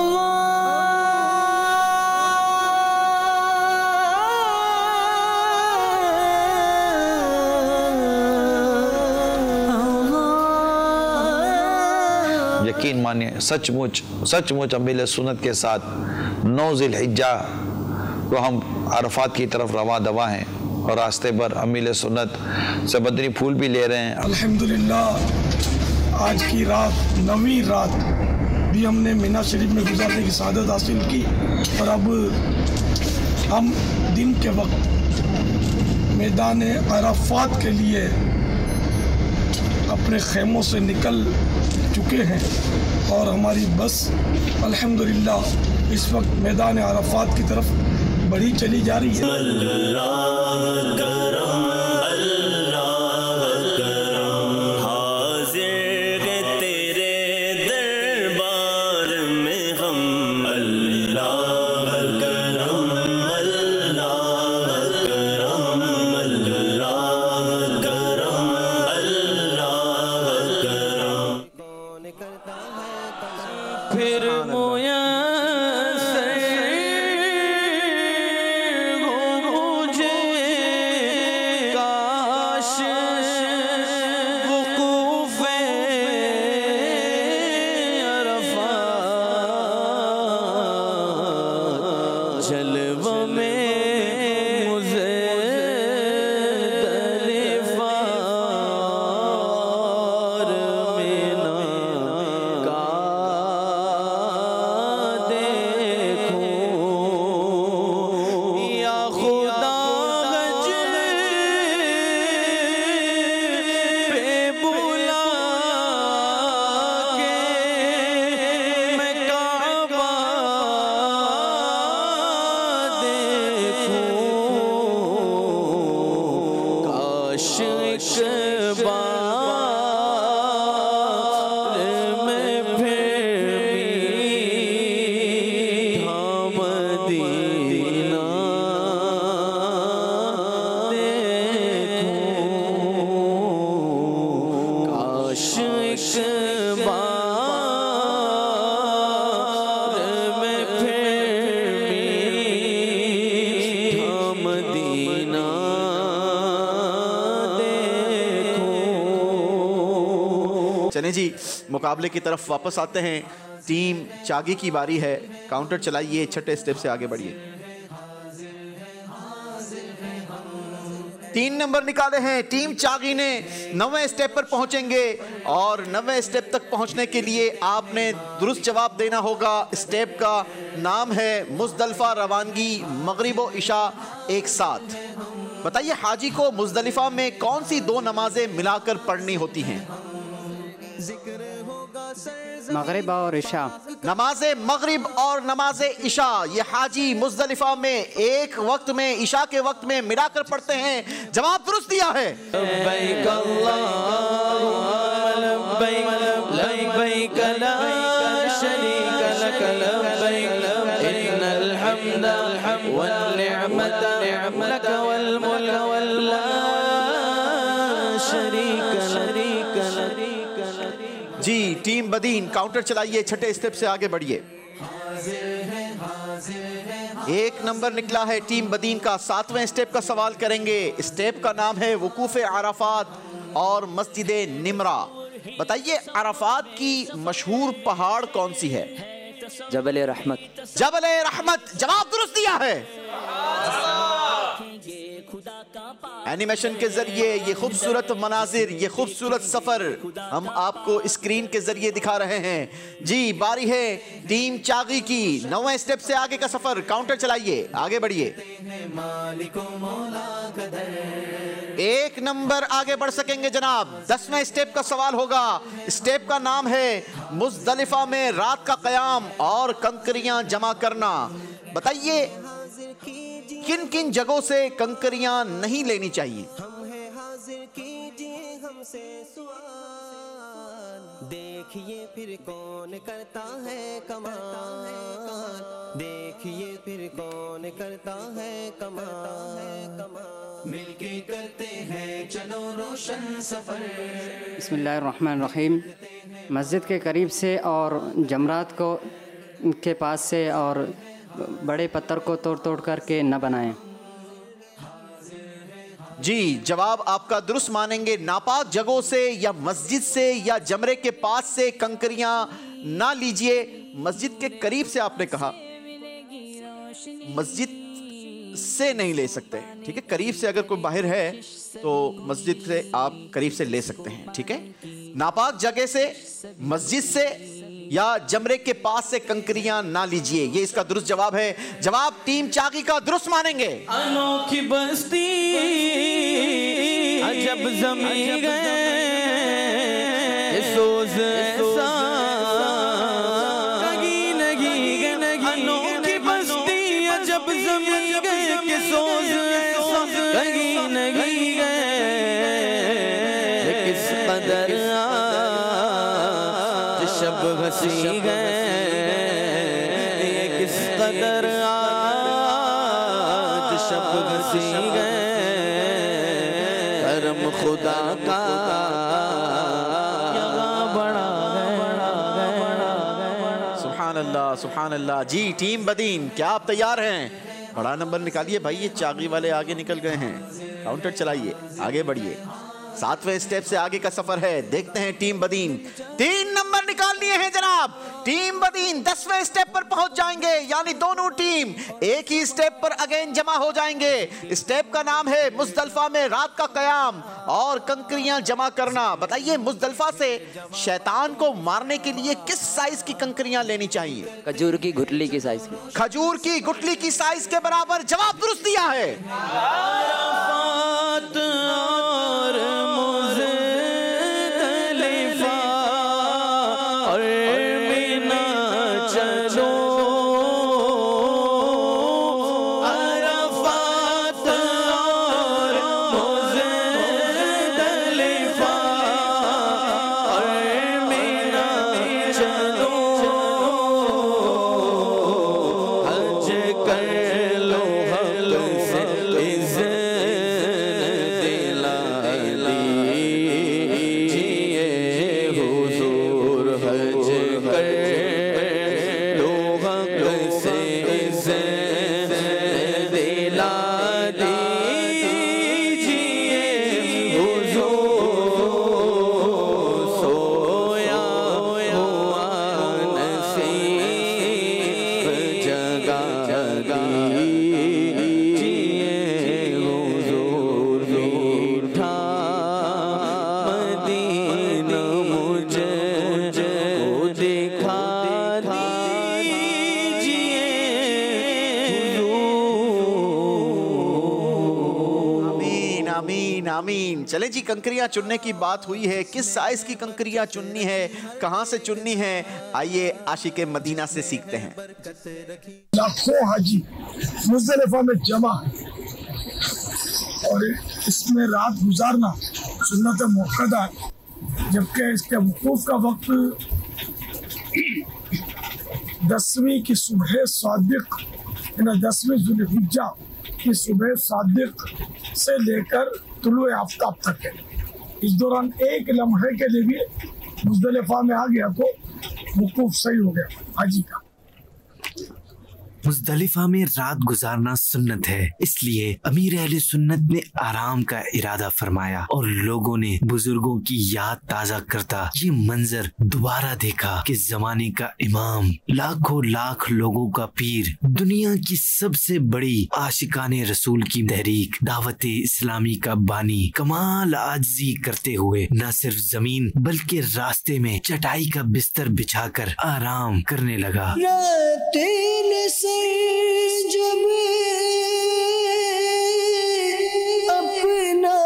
यकीन मानिए सचमुच अमीर सुन्नत के साथ 9 ज़िलहिज्जा को हम अरफात की तरफ रवा दवा हैं और रास्ते पर अमीर सुन्नत से बदरी फूल भी ले रहे हैं। अल्हम्दुलिल्लाह आज की रात 9वीं रात अभी हमने मीना शरीफ में गुजारने की सआदत हासिल की और अब हम दिन के वक्त मैदान अराफात के लिए अपने खेमों से निकल चुके हैं और हमारी बस अल्हम्दुलिल्लाह इस वक्त मैदान अराफात की तरफ बढ़ी चली जा रही है। चलें जी, मुकाबले की तरफ वापस आते हैं। टीम चागी की बारी है। काउंटर चलाइए, छठे स्टेप से आगे बढ़िए। 3 नंबर निकाले हैं। टीम चागी ने 9वें स्टेप पर पहुंचेंगे और 9वें स्टेप तक पहुंचने के लिए आपने दुरुस्त जवाब देना होगा। स्टेप का नाम है मुज़दलिफ़ा रवानगी मगरिब व इशा एक साथ। बताइए, हाजी को मुज़दलिफ़ा में कौन सी 2 नमाजें मिलाकर पढ़नी होती हैं? मगरिब और इशा। नमाज़े मगरिब और नमाज़े इशा ये हाजी मुज़दलिफ़ा में एक वक्त में इशा के वक्त में मिलाकर पढ़ते हैं। जवाब दुरुस्त दिया है। लब्बैक अल्लाहुम्मा लब्बैक लब्बैक ला शरीक लक लब्बैक इन्नल हम्दा वल निअमता लक वल मुल्क ला शरीक लक। जी, टीम बदीन काउंटर चलाइए, छठे स्टेप से आगे बढ़िए। 1 नंबर निकला है टीम बदीन का। 7वें स्टेप का सवाल करेंगे। स्टेप का नाम है वकूफ़े अराफात और मस्जिद निमरा। बताइए, अराफात की मशहूर पहाड़ कौन सी है? जबल रहमत। जबल रहमत। जवाब दुरुस्त दिया है। एनिमेशन के जरिए ये खूबसूरत मनाजिर, ये खूबसूरत सफर हम आपको स्क्रीन के जरिए दिखा रहे हैं। जी, बारी है टीम चागी की। 9वें स्टेप से आगे का सफर। काउंटर चलाइए, आगे बढ़िए। 1 नंबर आगे बढ़ सकेंगे जनाब। 10वें स्टेप का सवाल होगा। स्टेप का नाम है मुज़दलिफ़ा में रात का क़याम और कंकरियां जमा करना। बताइए, किन किन जगहों से कंकरियां नहीं लेनी चाहिए? देखिए फिर कौन करता है कमाल, देखिए फिर कौन करता है कमाल, मिलके करते हैं चलो रोशन सफर। बिस्मिल्लाहिर्रहमानिर्रहीम। मस्जिद के करीब से और जमरात को के पास से और बड़े पत्थर को तोड़ तोड़ करके न बनाएं। जी, जवाब आपका दुरुस्त मानेंगे। नापाक जगहों से या मस्जिद से या जमरे के पास से कंकरियां ना लीजिए। मस्जिद के करीब से आपने कहा, मस्जिद से नहीं ले सकते, ठीक है? करीब से अगर कोई बाहर है तो मस्जिद से आप करीब से ले सकते हैं, ठीक है? नापाक जगह से, मस्जिद से या जमरे के पास से कंकरियां ना लीजिए? ये इसका दुरुस्त जवाब है। जवाब टीम चाकी का दुरुस्त मानेंगे। अनोखी बस्ती अजब ज़मीं गए सोज़ ऐसा अनोखी बस्ती अजब ज़मीं गए कि सोज़ ऐसा कहीं नहीं गए किस कदर शब हंसी गए ये किस कदर आज शब हंसी गए करम खुदा का सुभान अल्लाह, सुभान अल्लाह। जी टीम बदीन, क्या आप तैयार हैं? बड़ा नंबर निकालिए भाई, ये चागी वाले आगे निकल गए हैं। काउंटर चलाइए, आगे बढ़िए। 7वें स्टेप से आगे का सफर है। देखते हैं टीम बदीन 3 नंबर निकाल लिए हैं जनाब। टीम बदीन 10वें स्टेप पर पहुंच जाएंगे, यानी दोनों टीम एक ही स्टेप पर अगेन जमा हो जाएंगे। स्टेप का नाम है मुज़दलिफा में रात का कयाम और कंकरियां जमा करना। बताइए मुज़दलिफा से शैतान को मारने के लिए किस साइज की कंकरियां लेनी चाहिए? खजूर की गुठली की साइज की। खजूर की गुठली की साइज के बराबर जवाब दुरुस्त दिया है। आमीन। चले जी, कंकरियां चुनने की बात हुई है। किस साइज की कंकरियां चुननी है, कहां से चुननी है, आइए आशिके मदीना से सीखते हैं। लाखों हाजी मुज़दलिफा में जमा है और इसमें रात गुजारना सुन्नत मुअक्कदा है, जबकि इसके वकूफ का वक्त 10वीं की सुबह सादिक 10वीं ज़ुल्हिज्जा की सुबह सादिक से लेकर तुलुए आफ्ताब तक है। इस दौरान एक लम्हे के लिए भी मुज़दलिफा में आ गया तो वकूफ सही हो गया हाजी का। मुज़दलिफा में रात गुजारना सुन्नत है, इसलिए अमीर अहले सुन्नत ने आराम का इरादा फरमाया और लोगों ने बुजुर्गों की याद ताज़ा करता ये मंजर दोबारा देखा कि जमाने का इमाम, लाखों लाख लोगों का पीर, दुनिया की सबसे बड़ी आशिकाने रसूल की तहरीक दावत इस्लामी का बानी कमाल आजिज़ी करते हुए न सिर्फ जमीन बल्कि रास्ते में चटाई का बिस्तर बिछाकर आराम करने लगा। जब अपना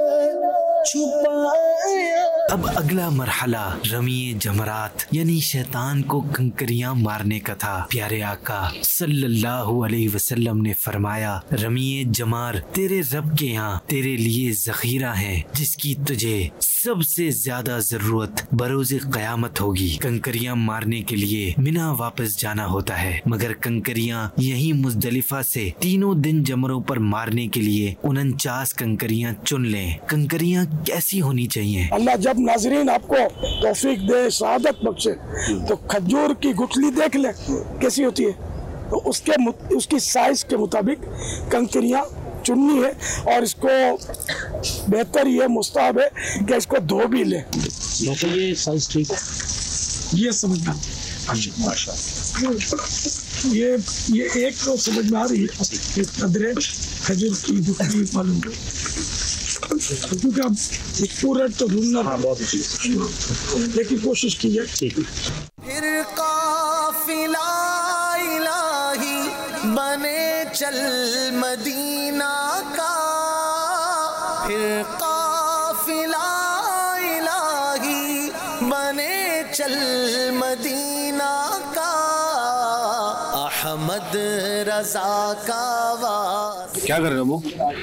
छुपाया। अब अगला मरहला रमीए जमरात यानी शैतान को कंकरियां मारने का था। प्यारे आका सल्लल्लाहु अलैहि वसल्लम ने फरमाया, रमीए जमार तेरे रब के यहाँ तेरे लिए जखीरा है जिसकी तुझे सबसे ज्यादा जरूरत बरोज़े क़यामत होगी। कंकरियां मारने के लिए मिना वापस जाना होता है, मगर कंकरियां यहीं मुज़दलिफा से तीनों दिन जमरों पर मारने के लिए 49 कंकरियां चुन लें। कंकरियां कैसी होनी चाहिए? अल्लाह जब नाज़रीन आपको तौफीक दे, शहादत बख्शे, तो खजूर की गुठली देख ले कैसी होती है, तो उसकी साइज के मुताबिक कंकरियां चुननी है और इसको बेहतर ये मुस्ताहब है कि इसको धो भी ले। ये साइज ठीक है, ये समझना ये एक तो समझ में आ रही है कदरे खजूर की गुठली मालूम, क्योंकि अब पूरा तो ढूंढना बहुत, लेकिन कोशिश की है। बने चल मदीना का फिर काफिला इलाही बने चल मदीना का अहमद रजा का वार। क्या कर रहे हो?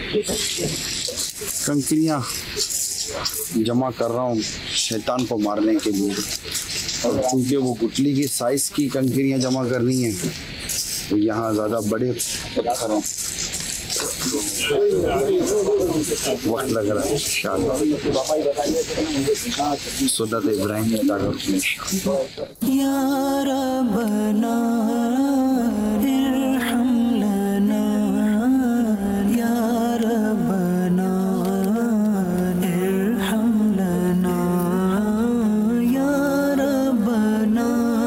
कंकरियाँ जमा कर रहा हूँ शैतान को मारने के लिए, और क्योंकि वो गुटली की साइज की कंकरियाँ जमा करनी है तो यहाँ ज़्यादा बड़े पत्थर हैं, वक्त लग रहा है। सुन्नत इब्राहिम अदा करते हैं। या रब्बना इरहम लना, या रब्बना इरहम लना, या रब्बना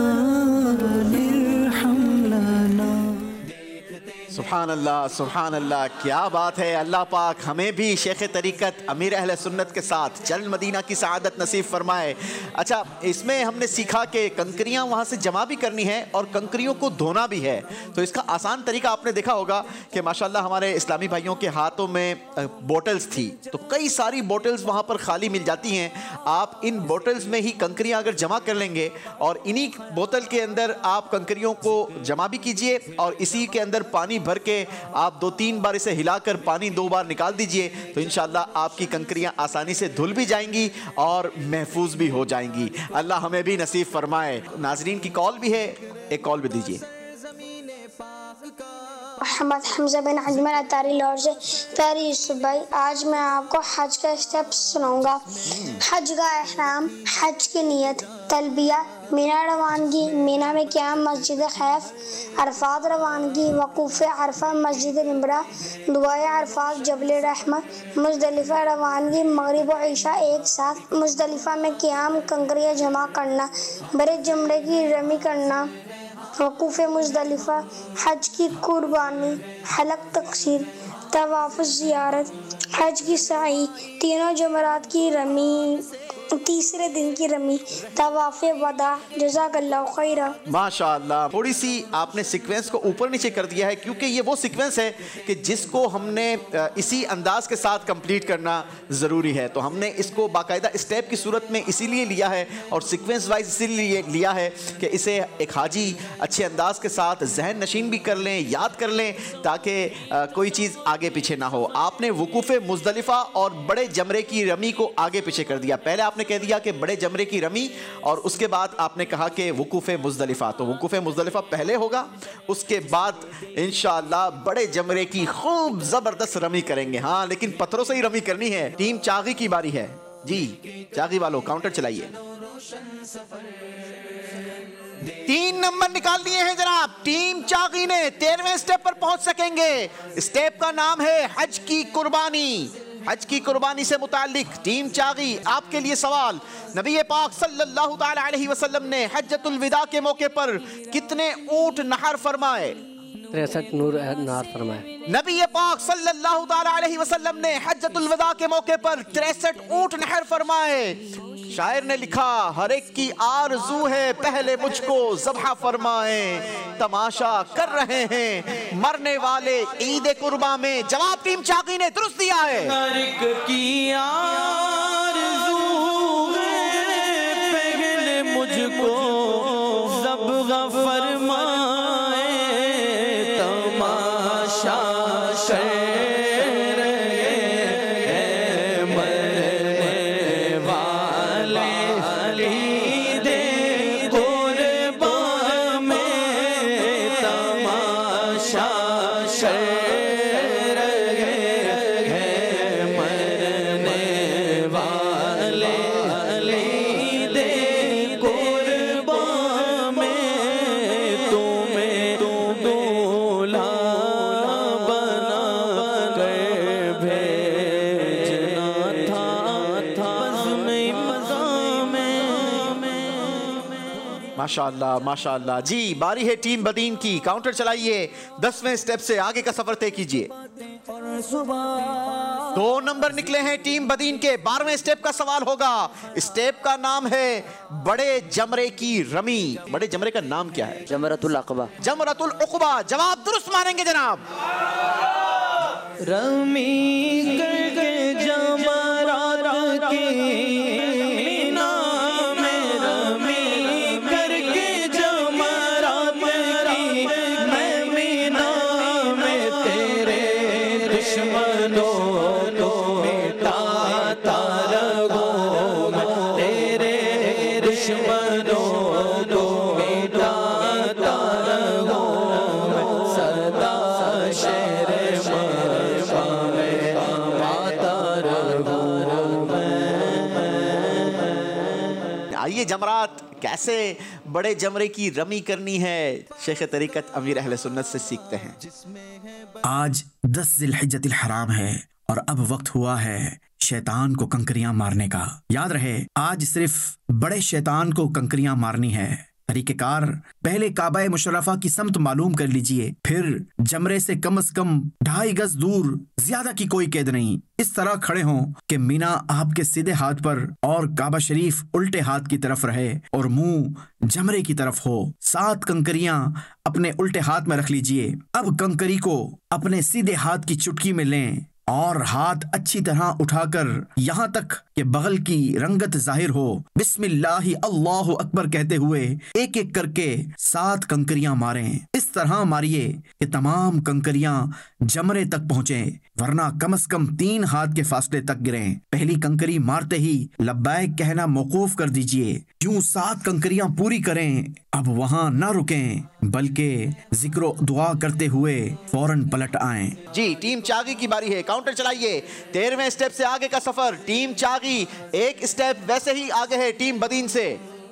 इरहम लना। सुभान अल्लाह, सुभान अल्लाह, क्या बात है। अल्लाह पाक हमें भी शेख तरीक़त अमीर अहले सुन्नत के साथ चल मदीना की सआदत नसीब फरमाए। अच्छा, इसमें हमने सीखा कि कंकरियाँ वहाँ से जमा भी करनी है और कंकरियों को धोना भी है। तो इसका आसान तरीका आपने देखा होगा कि माशाल्लाह हमारे इस्लामी भाइयों के हाथों में बोटल्स थी, तो कई सारी बोटल्स वहाँ पर खाली मिल जाती हैं। आप इन बोटल्स में ही कंकरियाँ अगर जमा कर लेंगे और इन्हीं बोतल के अंदर आप कंकरियों को जमा भी कीजिए और इसी के अंदर पानी भर के आप 2-3 बार इसे हिलाकर पानी 2 बार निकाल दीजिए, तो इंशाअल्लाह आपकी कंकरियां आसानी से धुल भी जाएंगी और महफूज भी हो जाएंगी। अल्लाह हमें भी नसीब फरमाए। नाजरीन की कॉल भी है, एक कॉल भी दीजिए। मोहम्मद हमजा बिन अजमल अतारी लाहौर से। प्यारी यूसुफ भाई, आज मैं आपको हज का स्टेप्स सुनाऊंगा। हज का एहराम, हज की नियत, तलबिया, मीना रवानगी, मीना में क़याम, मस्जिद खैफ, अरफात रवानगी, वकूफ़ अरफा, मस्जिद निमरा, दुआए अरफात, जबल रहमत, मुज़दलिफ़ा रवानगी, मगरिब और ईशा एक साथ, मुज़दलिफ़ा में क़याम, कंकरियाँ जमा करना, बड़े जमरे की रमी करना, वकूफ़ मुज़दलिफ़ा, हज की कुर्बानी, हलक तक़सीर, तवाफ़ ज़ियारत, हज की साई, तीनों जमरात की रमी, तीसरे दिन की रमी, तवाफ़े वदा। जज़ाकल्लाहु खैरा। माशाअल्लाह, थोड़ी सी आपने सीक्वेंस को ऊपर नीचे कर दिया है क्योंकि ये वो सीक्वेंस है कि जिसको हमने इसी अंदाज के साथ कंप्लीट करना ज़रूरी है। तो हमने इसको बाकायदा स्टेप की सूरत में इसीलिए लिया है और सीक्वेंस वाइज इसीलिए लिया है कि इसे एक हाजी अच्छे अंदाज के साथ जहन नशीन भी कर लें, याद कर लें, ताकि कोई चीज़ आगे पीछे ना हो। आपने वकूफ़ मुज़दलिफ़ा और बड़े जमरे की रमी को आगे पीछे कर दिया। पहले आपने कह दिया कि बड़े जमरे की रमी और उसके बाद आपने कहा कि वकूफ़ मुज़दलिफ़ा। तो वकूफ़ मुज़दलिफ़ा पहले होगा, उसके बाद इंशाअल्लाह बड़े जमरे की खूब ज़बरदस्त रमी करेंगे। हाँ, लेकिन पत्थरों से ही रमी करनी है। टीम चागी की बारी है जी। चागी वालों काउंटर चलाइए। 3 नंबर निकाल दिए हैं जनाब टीम चागी ने। 13वें स्टेप पर पहुंच सकेंगे। स्टेप का नाम है हज की कुर्बानी। हज की कुर्बानी से मुताल्लिक टीम चागी, आपके लिए सवाल। नबी पाक सल्लल्लाहु ताला अलैहि वसल्लम ने हज्जतुल विदा के मौके पर कितने ऊंट नहर फरमाए? 63 नहर फरमाए। नबी पाक सल्लल्लाहु ताला अलैहि वसल्लम ने हज्जतुल विदा के मौके पर 63 ऊंट नहर फरमाए। शायर ने लिखा, हर एक की आरज़ू है पहले मुझको ज़ब्ह फरमाए। तमाशा कर रहे हैं मरने वाले ईद कुर्बा में। जवाब टीम चाकी ने दुरुस्त दिया है। हर एक की आरज़ू है पहले मुझको ज़ब्ह फरमाए। तमाशा कर रहे हैं मरने वाले ईद कुर्बा में। तमाशा कर रहे हैं मरने वाले ईद कुर्बा में। तुम्हें दूल्हा बना कर भेजना था माशाअल्लाह माशाअल्लाह। जी, बारी है टीम बदीन की। काउंटर चलाइए। 10वें स्टेप से आगे का सफर तय कीजिए। और सुबह 2 नंबर निकले हैं टीम बदीन के। 12वें स्टेप का सवाल होगा। स्टेप का नाम है बड़े जमरे की रमी। बड़े जमरे का नाम क्या है? जमरतुल अक़बा। जमरतुल अक़बा। जवाब दुरुस्त मानेंगे जनाब। रमी करके जमरात की मीना में, रमी करके जमरात की मैं मीना में, तेरे दुश्मनों को मिटाता रहूं मैं, तेरे दुश्मनों को मिटाता रहूं मैं, सदा शेर आइए जमरात कैसे बड़े जमरे की रमी करनी है शेख तरीकत अमीर अहले सुन्नत से सीखते हैं। आज 10 ज़िलहिज्जतिल हराम है और अब वक्त हुआ है शैतान को कंकरियां मारने का। याद रहे आज सिर्फ बड़े शैतान को कंकरियां मारनी है। तरीक़ेकार पहले काबा मुशर्रफा की समत मालूम कर लीजिए, फिर जमरे से कम 2.5 गज दूर, ज्यादा की कोई कैद नहीं। इस तरह खड़े हों कि मीना आपके सीधे हाथ पर और काबा शरीफ उल्टे हाथ की तरफ रहे और मुंह जमरे की तरफ हो। 7 कंकरियां अपने उल्टे हाथ में रख लीजिए। अब कंकरी को अपने सीधे हाथ की चुटकी में लें और हाथ अच्छी तरह उठाकर यहाँ तक कि बगल की रंगत जाहिर हो, बिस्मिल्लाहि अल्लाहु अकबर कहते हुए एक एक करके 7 कंकरियां मारें। इस तरह मारिए कि तमाम कंकरियां जमरे तक पहुँचे, वरना कम से कम 3 हाथ के फासले तक गिरें। पहली कंकरी मारते ही लब्बैक कहना मौकूफ कर दीजिए। यूं 7 कंकरियां पूरी करें। अब वहाँ न रुकें बल्कि जिक्र दुआ करते हुए फौरन पलट आएं। जी टीम चागी की बारी है। काउंटर चलाइए। 13वें स्टेप से आगे का सफर टीम चागी एक स्टेप वैसे ही आगे है टीम बदीन से।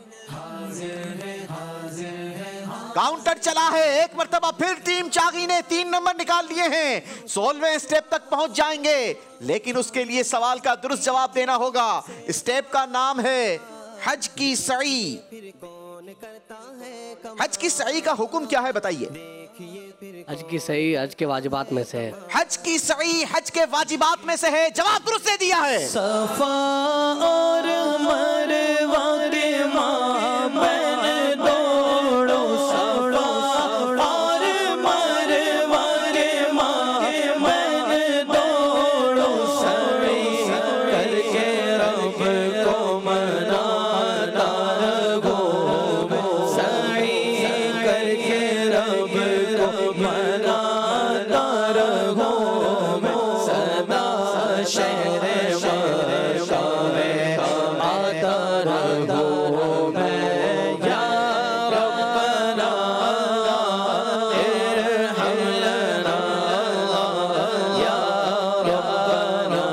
काउंटर चला है। एक मरतबा फिर टीम चागी ने 3 नंबर निकाल लिए हैं। 16वें स्टेप तक पहुंच जाएंगे, लेकिन उसके लिए सवाल का दुरुस्त जवाब देना होगा। स्टेप का नाम है हज की सई। हज की सई का हुक्म क्या है बताइए? हज की सई हज के वाजिबात में से है। हज की सई हज के वाजिबात में से है। जवाब दुरुस्त दे दिया है। सफा और मरवा के माबैन दौड़ो, सफा और मरवा के माबैन दौड़ो, सई करके रब को मनाता रहो, सई करके रब को मनाता रहो, सदा शहर मक्का में आता रहो मैं, या रब्बना इरहम लना, या रब्बना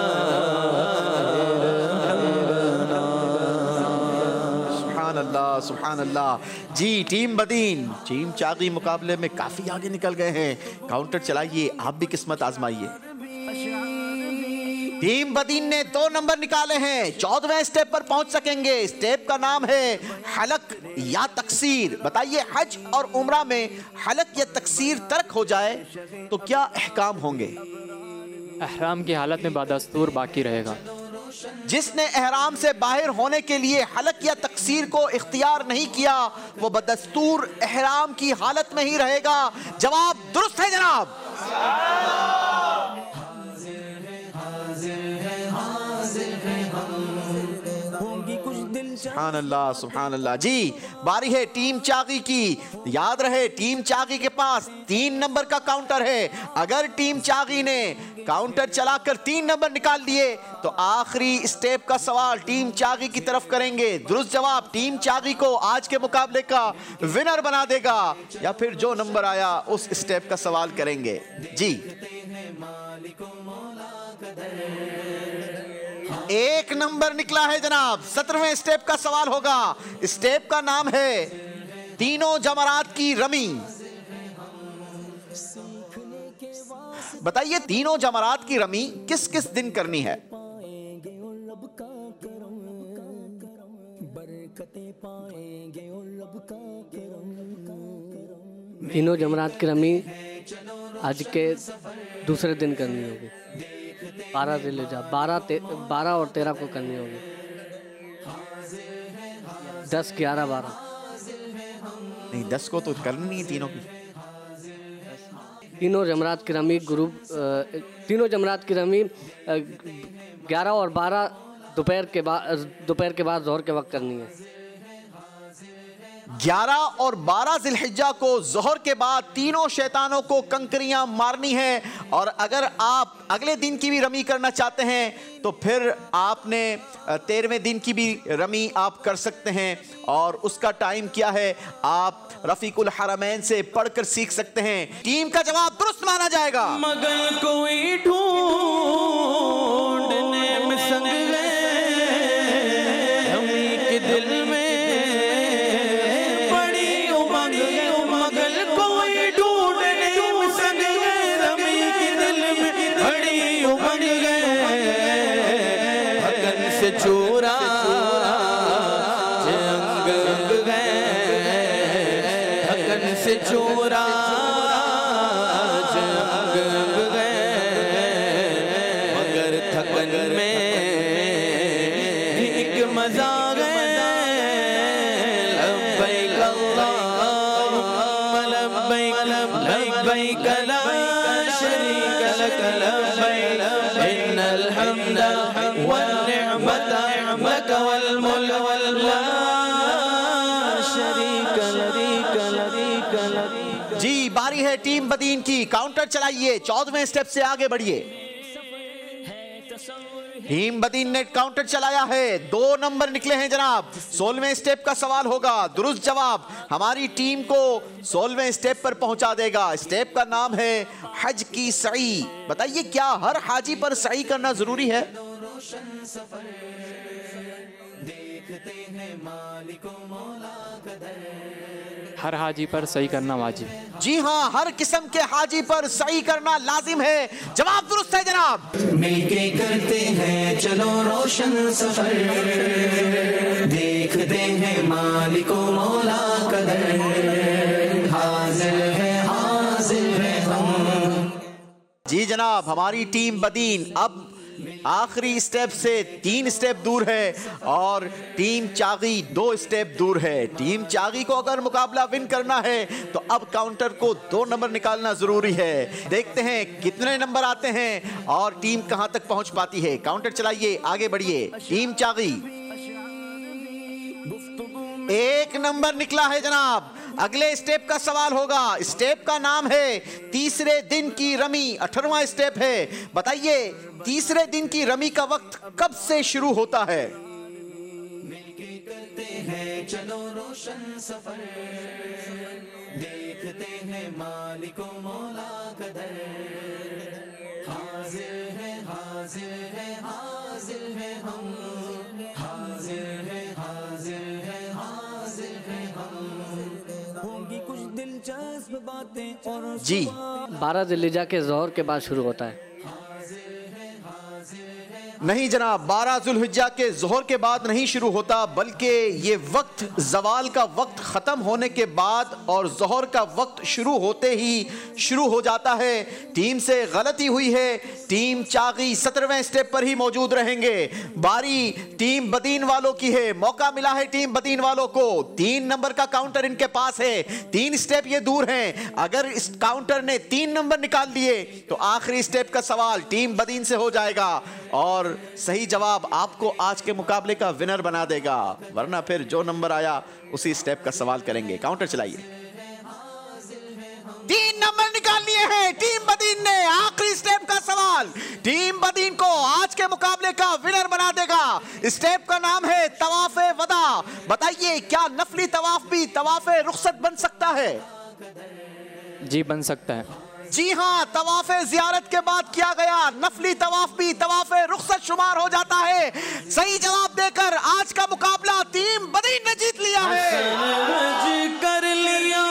सुभान अल्लाह सुभान अल्लाह। जी टीम बदीन टीम चागी मुकाबले में काफी आगे निकल गए हैं। काउंटर चलाइए, आप भी किस्मत आजमाइए। टीम बदीन ने 2 नंबर निकाले हैं। 14वें स्टेप पर पहुंच सकेंगे। स्टेप का नाम है हलक या तकसीर। बताइए हज और उम्रा में हलक या तकसीर तर्क हो जाए तो क्या अहकाम होंगे? एहराम की हालत में बादस्तूर बाकी रहेगा। जिसने एहराम से बाहर होने के लिए हलक या तकसीर को इख्तियार नहीं किया वो बदस्तूर एहराम की हालत में ही रहेगा। जवाब दुरुस्त है जनाब। सुभान अल्लाह सुभान अल्लाह। जी बारी है टीम चागी की। याद रहे टीम चागी के पास 3 नंबर का काउंटर है। अगर टीम चागी ने काउंटर चलाकर 3 नंबर निकाल लिए तो आखिरी स्टेप का सवाल टीम चागी की तरफ करेंगे। दुरुस्त जवाब टीम चागी को आज के मुकाबले का विनर बना देगा, या फिर जो नंबर आया उस स्टेप का सवाल करेंगे। जी 1 नंबर निकला है जनाब। 17वें स्टेप का सवाल होगा। स्टेप का नाम है तीनों जमरात की रमी। बताइए तीनों जमरात की रमी किस किस दिन करनी है? तीनों जमरात की रमी आज के दूसरे दिन करनी होगी। 12 ज़िलहिज्जा 12 और 13 को करनी होगी। 10, 11, 12 नहीं, 10 को तो करनी नहीं है तीनों की। तीनों जमरात की रमी ग्रुप तीनों जमरात की रमी 11 और 12 दोपहर के बाद ज़ोहर के वक्त करनी है। 11 और 12 ज़िलहिज्जा को ज़ोहर के बाद तीनों शैतानों को कंकरियां मारनी है। और अगर आप अगले दिन की भी रमी करना चाहते हैं तो फिर आपने 13वें दिन की भी रमी आप कर सकते हैं। और उसका टाइम क्या है आप रफ़ीकुल हरमैन से पढ़कर सीख सकते हैं। टीम का जवाब दुरुस्त माना जाएगा। मगर कोई ढूंढने में संग गए हमी के दिल में चोरा जंग गए थकन से चोरा जंग गए मगर थकन में एक मजा गए लब्बैक अल्लाहुम्मा लब्बैक लब्बैक ला शरीक लक लब्बैक इन्नल हम्दा वन जी बारी है टीम बदीन की। काउंटर चलाइए, 14वें स्टेप से आगे बढ़िए। टीम बदीन ने काउंटर चलाया है, 2 नंबर निकले हैं जनाब। 16वें स्टेप का सवाल होगा, दुरुस्त जवाब हमारी टीम को 16वें स्टेप पर पहुंचा देगा। स्टेप का नाम है हज की सई। बताइए क्या हर हाजी पर सई करना जरूरी है? हर हाजी पर सही करना वाजिब। जी हाँ, हर किस्म के हाजी पर सही करना लाजिम है। जवाब दुरुस्त है जनाब। मिलके करते हैं चलो रोशन सफर, देखते हैं मालिको मौला कदर, हाजिर है हम। जी जनाब, हमारी टीम बदीन अब आखिरी स्टेप से 3 स्टेप दूर है और टीम चागी 2 स्टेप दूर है। टीम चागी को अगर मुकाबला विन करना है तो अब काउंटर को 2 नंबर निकालना जरूरी है। देखते हैं कितने नंबर आते हैं और टीम कहां तक पहुंच पाती है। काउंटर चलाइए, आगे बढ़िए। टीम चागी 1 नंबर निकला है जनाब। अगले स्टेप का सवाल होगा। स्टेप का नाम है तीसरे दिन की रमी, 18वां स्टेप है। बताइए तीसरे दिन की रमी का वक्त कब से शुरू होता है? मिलके करते हैं चलो रोशन सफर, देखते हैं मालिको मौला कदर, हाजिर है हाजिर है हाजिर है हम, हाजिर है हाजिर है हाजिर है हम, होंगी कुछ दिलचस्प बातें और जी 12 ज़िलहिज्जा के ज़ोहर के बाद शुरू होता है। नहीं जनाब, 12 ज़ुल्हिज्जा के ज़ोहर के बाद नहीं शुरू होता, बल्कि ये वक्त ज़वाल का वक्त ख़त्म होने के बाद और ज़ोहर का वक्त शुरू होते ही शुरू हो जाता है। टीम से गलती हुई है। टीम चागी 17वें स्टेप पर ही मौजूद रहेंगे। बारी टीम बदीन वालों की है। मौका मिला है टीम बदीन वालों को। 3 नंबर का काउंटर इनके पास है। 3 स्टेप ये दूर हैं। अगर इस काउंटर ने 3 नंबर निकाल दिए तो आखिरी स्टेप का सवाल टीम बदीन से हो जाएगा और सही जवाब आपको आज के मुकाबले का विनर बना देगा, वरना फिर जो नंबर आया उसी स्टेप का सवाल करेंगे। काउंटर चलाइए। 3 नंबर निकाल लिए हैं टीम बदीन ने। आखिरी स्टेप का सवाल टीम बदीन को आज के मुकाबले का विनर बना देगा। स्टेप का नाम है तवाफ़े वदा। बताइए क्या नफली तवाफ भी तवाफ़े रुखसत बन सकता है? जी बन सकता है। जी हाँ, तवाफ़े ज़ियारत के बाद किया गया नफली तवाफ भी तवाफ़े रुखसत शुमार हो जाता है। सही जवाब देकर आज का मुकाबला टीम बदीन ने जीत लिया है। कर लिया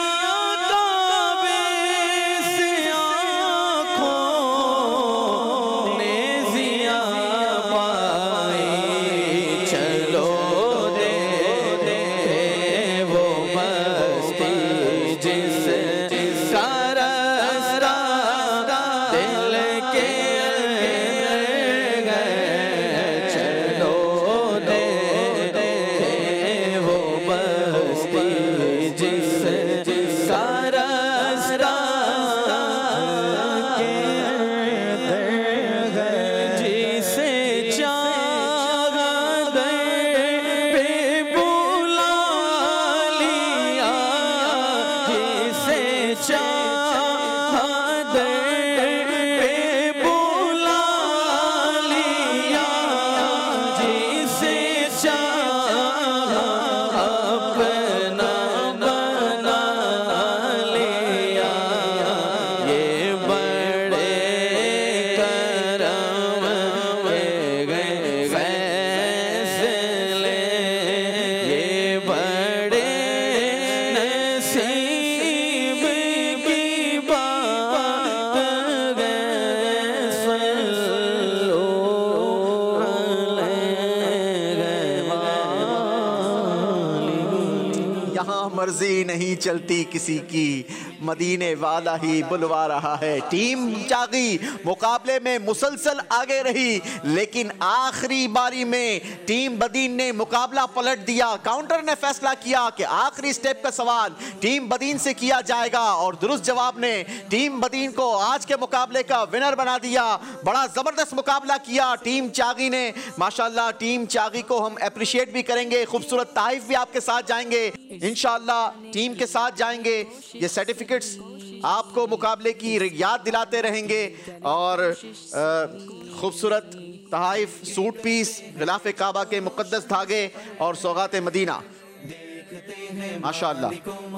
मर्जी नहीं चलती किसी की, मदीने वाला ही बुलवा रहा है। टीम चागी मुकाबले में मुसलसल आगे रही, लेकिन आखिरी बारी में टीम बदीन ने मुकाबला पलट दिया। काउंटर ने फैसला किया कि आखिरी स्टेप का सवाल टीम बदीन से किया जाएगा और दुरुस्त जवाब ने टीम बदीन को आज के मुकाबले का विनर बना दिया। बड़ा जबरदस्त मुकाबला किया टीम चागी ने, माशाल्लाह। टीम चागी को हम अप्रिशिएट भी करेंगे, खूबसूरत तारीफ भी आपके साथ जाएंगे, इंशाल्लाह टीम के साथ जाएंगे। ये सर्टिफिकेट्स आपको मुकाबले की याद दिलाते रहेंगे और खूबसूरत तहाइफ, सूट पीस, गिलाफ काबा के मुकद्दस धागे और सौगात मदीना, माशाअल्लाह।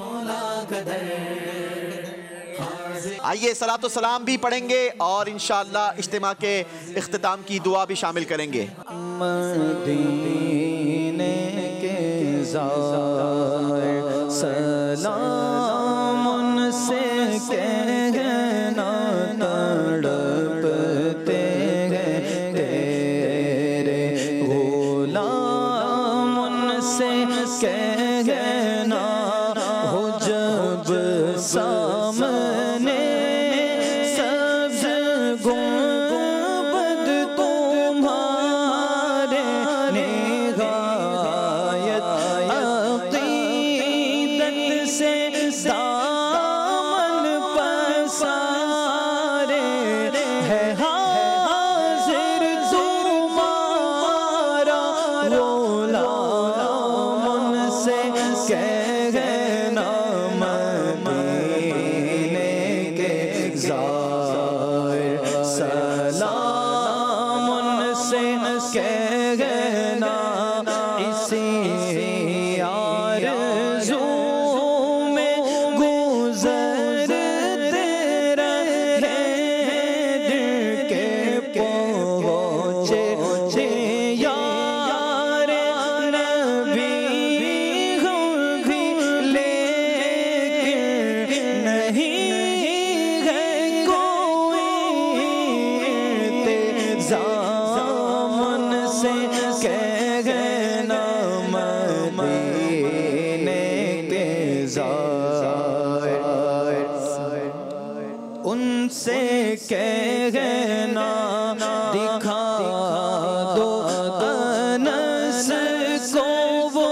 आइए सलातो सलाम भी पढ़ेंगे और इंशाअल्लाह इज्तिमा के इख्तिताम की दुआ भी शामिल करेंगे। मदीने के ज़ाहिर सलाम उनसे कहना तड़पते हैं तेरे गुलाम, उनसे कहना हो जब सामने सब्ज़ गुंबद तुम्हारे, निगायत अक़ीदत से दामन पसारे, है हाज़िर तुम्हारा गुलाम, उनसे कहना मदीने के ज़ाहिर सलाम उनसे कहना, इसी आरज़ू में गुज़रते रहे दिल के पहुँचे यार नबी होंगे, लेकिन नहीं है कोई इंतज़ाम, उनसे कहना मदीने के ज़ाहिर, उनसे कहना दिखा दो अनस को वो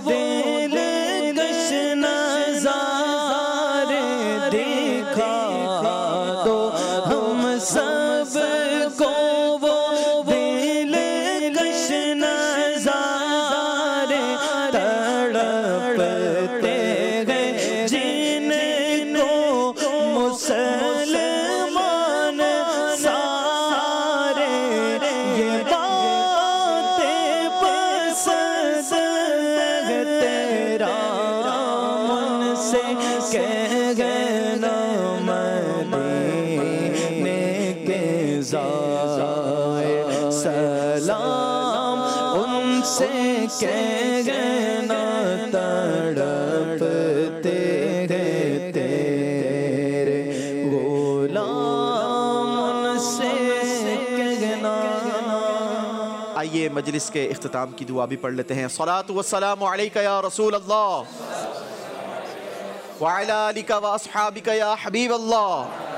दिलकश नज़ारे, दिखा दो हम सब को वो दिलकश नज़ारे, तड़पते हैं जिनको मुसलमान सारे, ये बातें पसंद है तेरा, उनसे कहना मदीने के ज़ाहिर सलाम, उनसे कहना तड़पते हैं तेरे गुलाम, उनसे कहना। आइए मजलिस के इख्तिताम की दुआ भी पढ़ लेते हैं। सलातु वस्सलामु अलैका या रसूल अल्लाह व अला आलिका व अस्हाबिका या हबीब अल्लाह,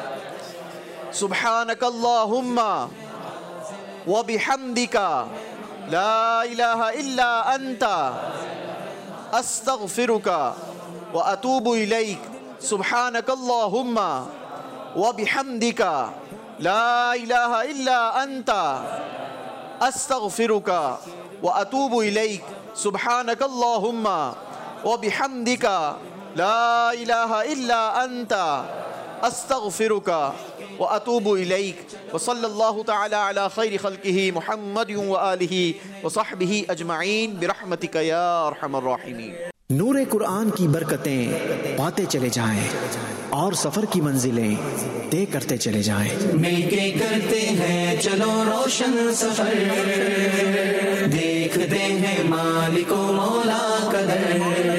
सुब्हानकल्लाहुम्मा व बिहम्दिका ला इलाहा इल्ला अंता अस्तगफिरुका व अतूबु इलैक, सुब्हानकल्लाहुम्मा व बिहम्दिका ला इलाहा इल्ला अंता अस्तगफिरुका व अतूबु इलैक, सुब्हानकल्लाहुम्मा व बिहम्दिका ला इलाहा इल्ला अंता अस्तगफिरुका व अतूबु इलैक, व सल्लल्लाहु तआला अला खैरि खल्किही मुहम्मदिन व आलिही व सहबिही अजमईन बिरहमतिका या अरहमर राहिमीन। नूरे कुरान की बरकतें पाते चले जाएं और सफर की मंजिलें तय करते चले जाएं। मिलके करते हैं चलो रोशन सफर, देखते हैं मालिको मौला कदर।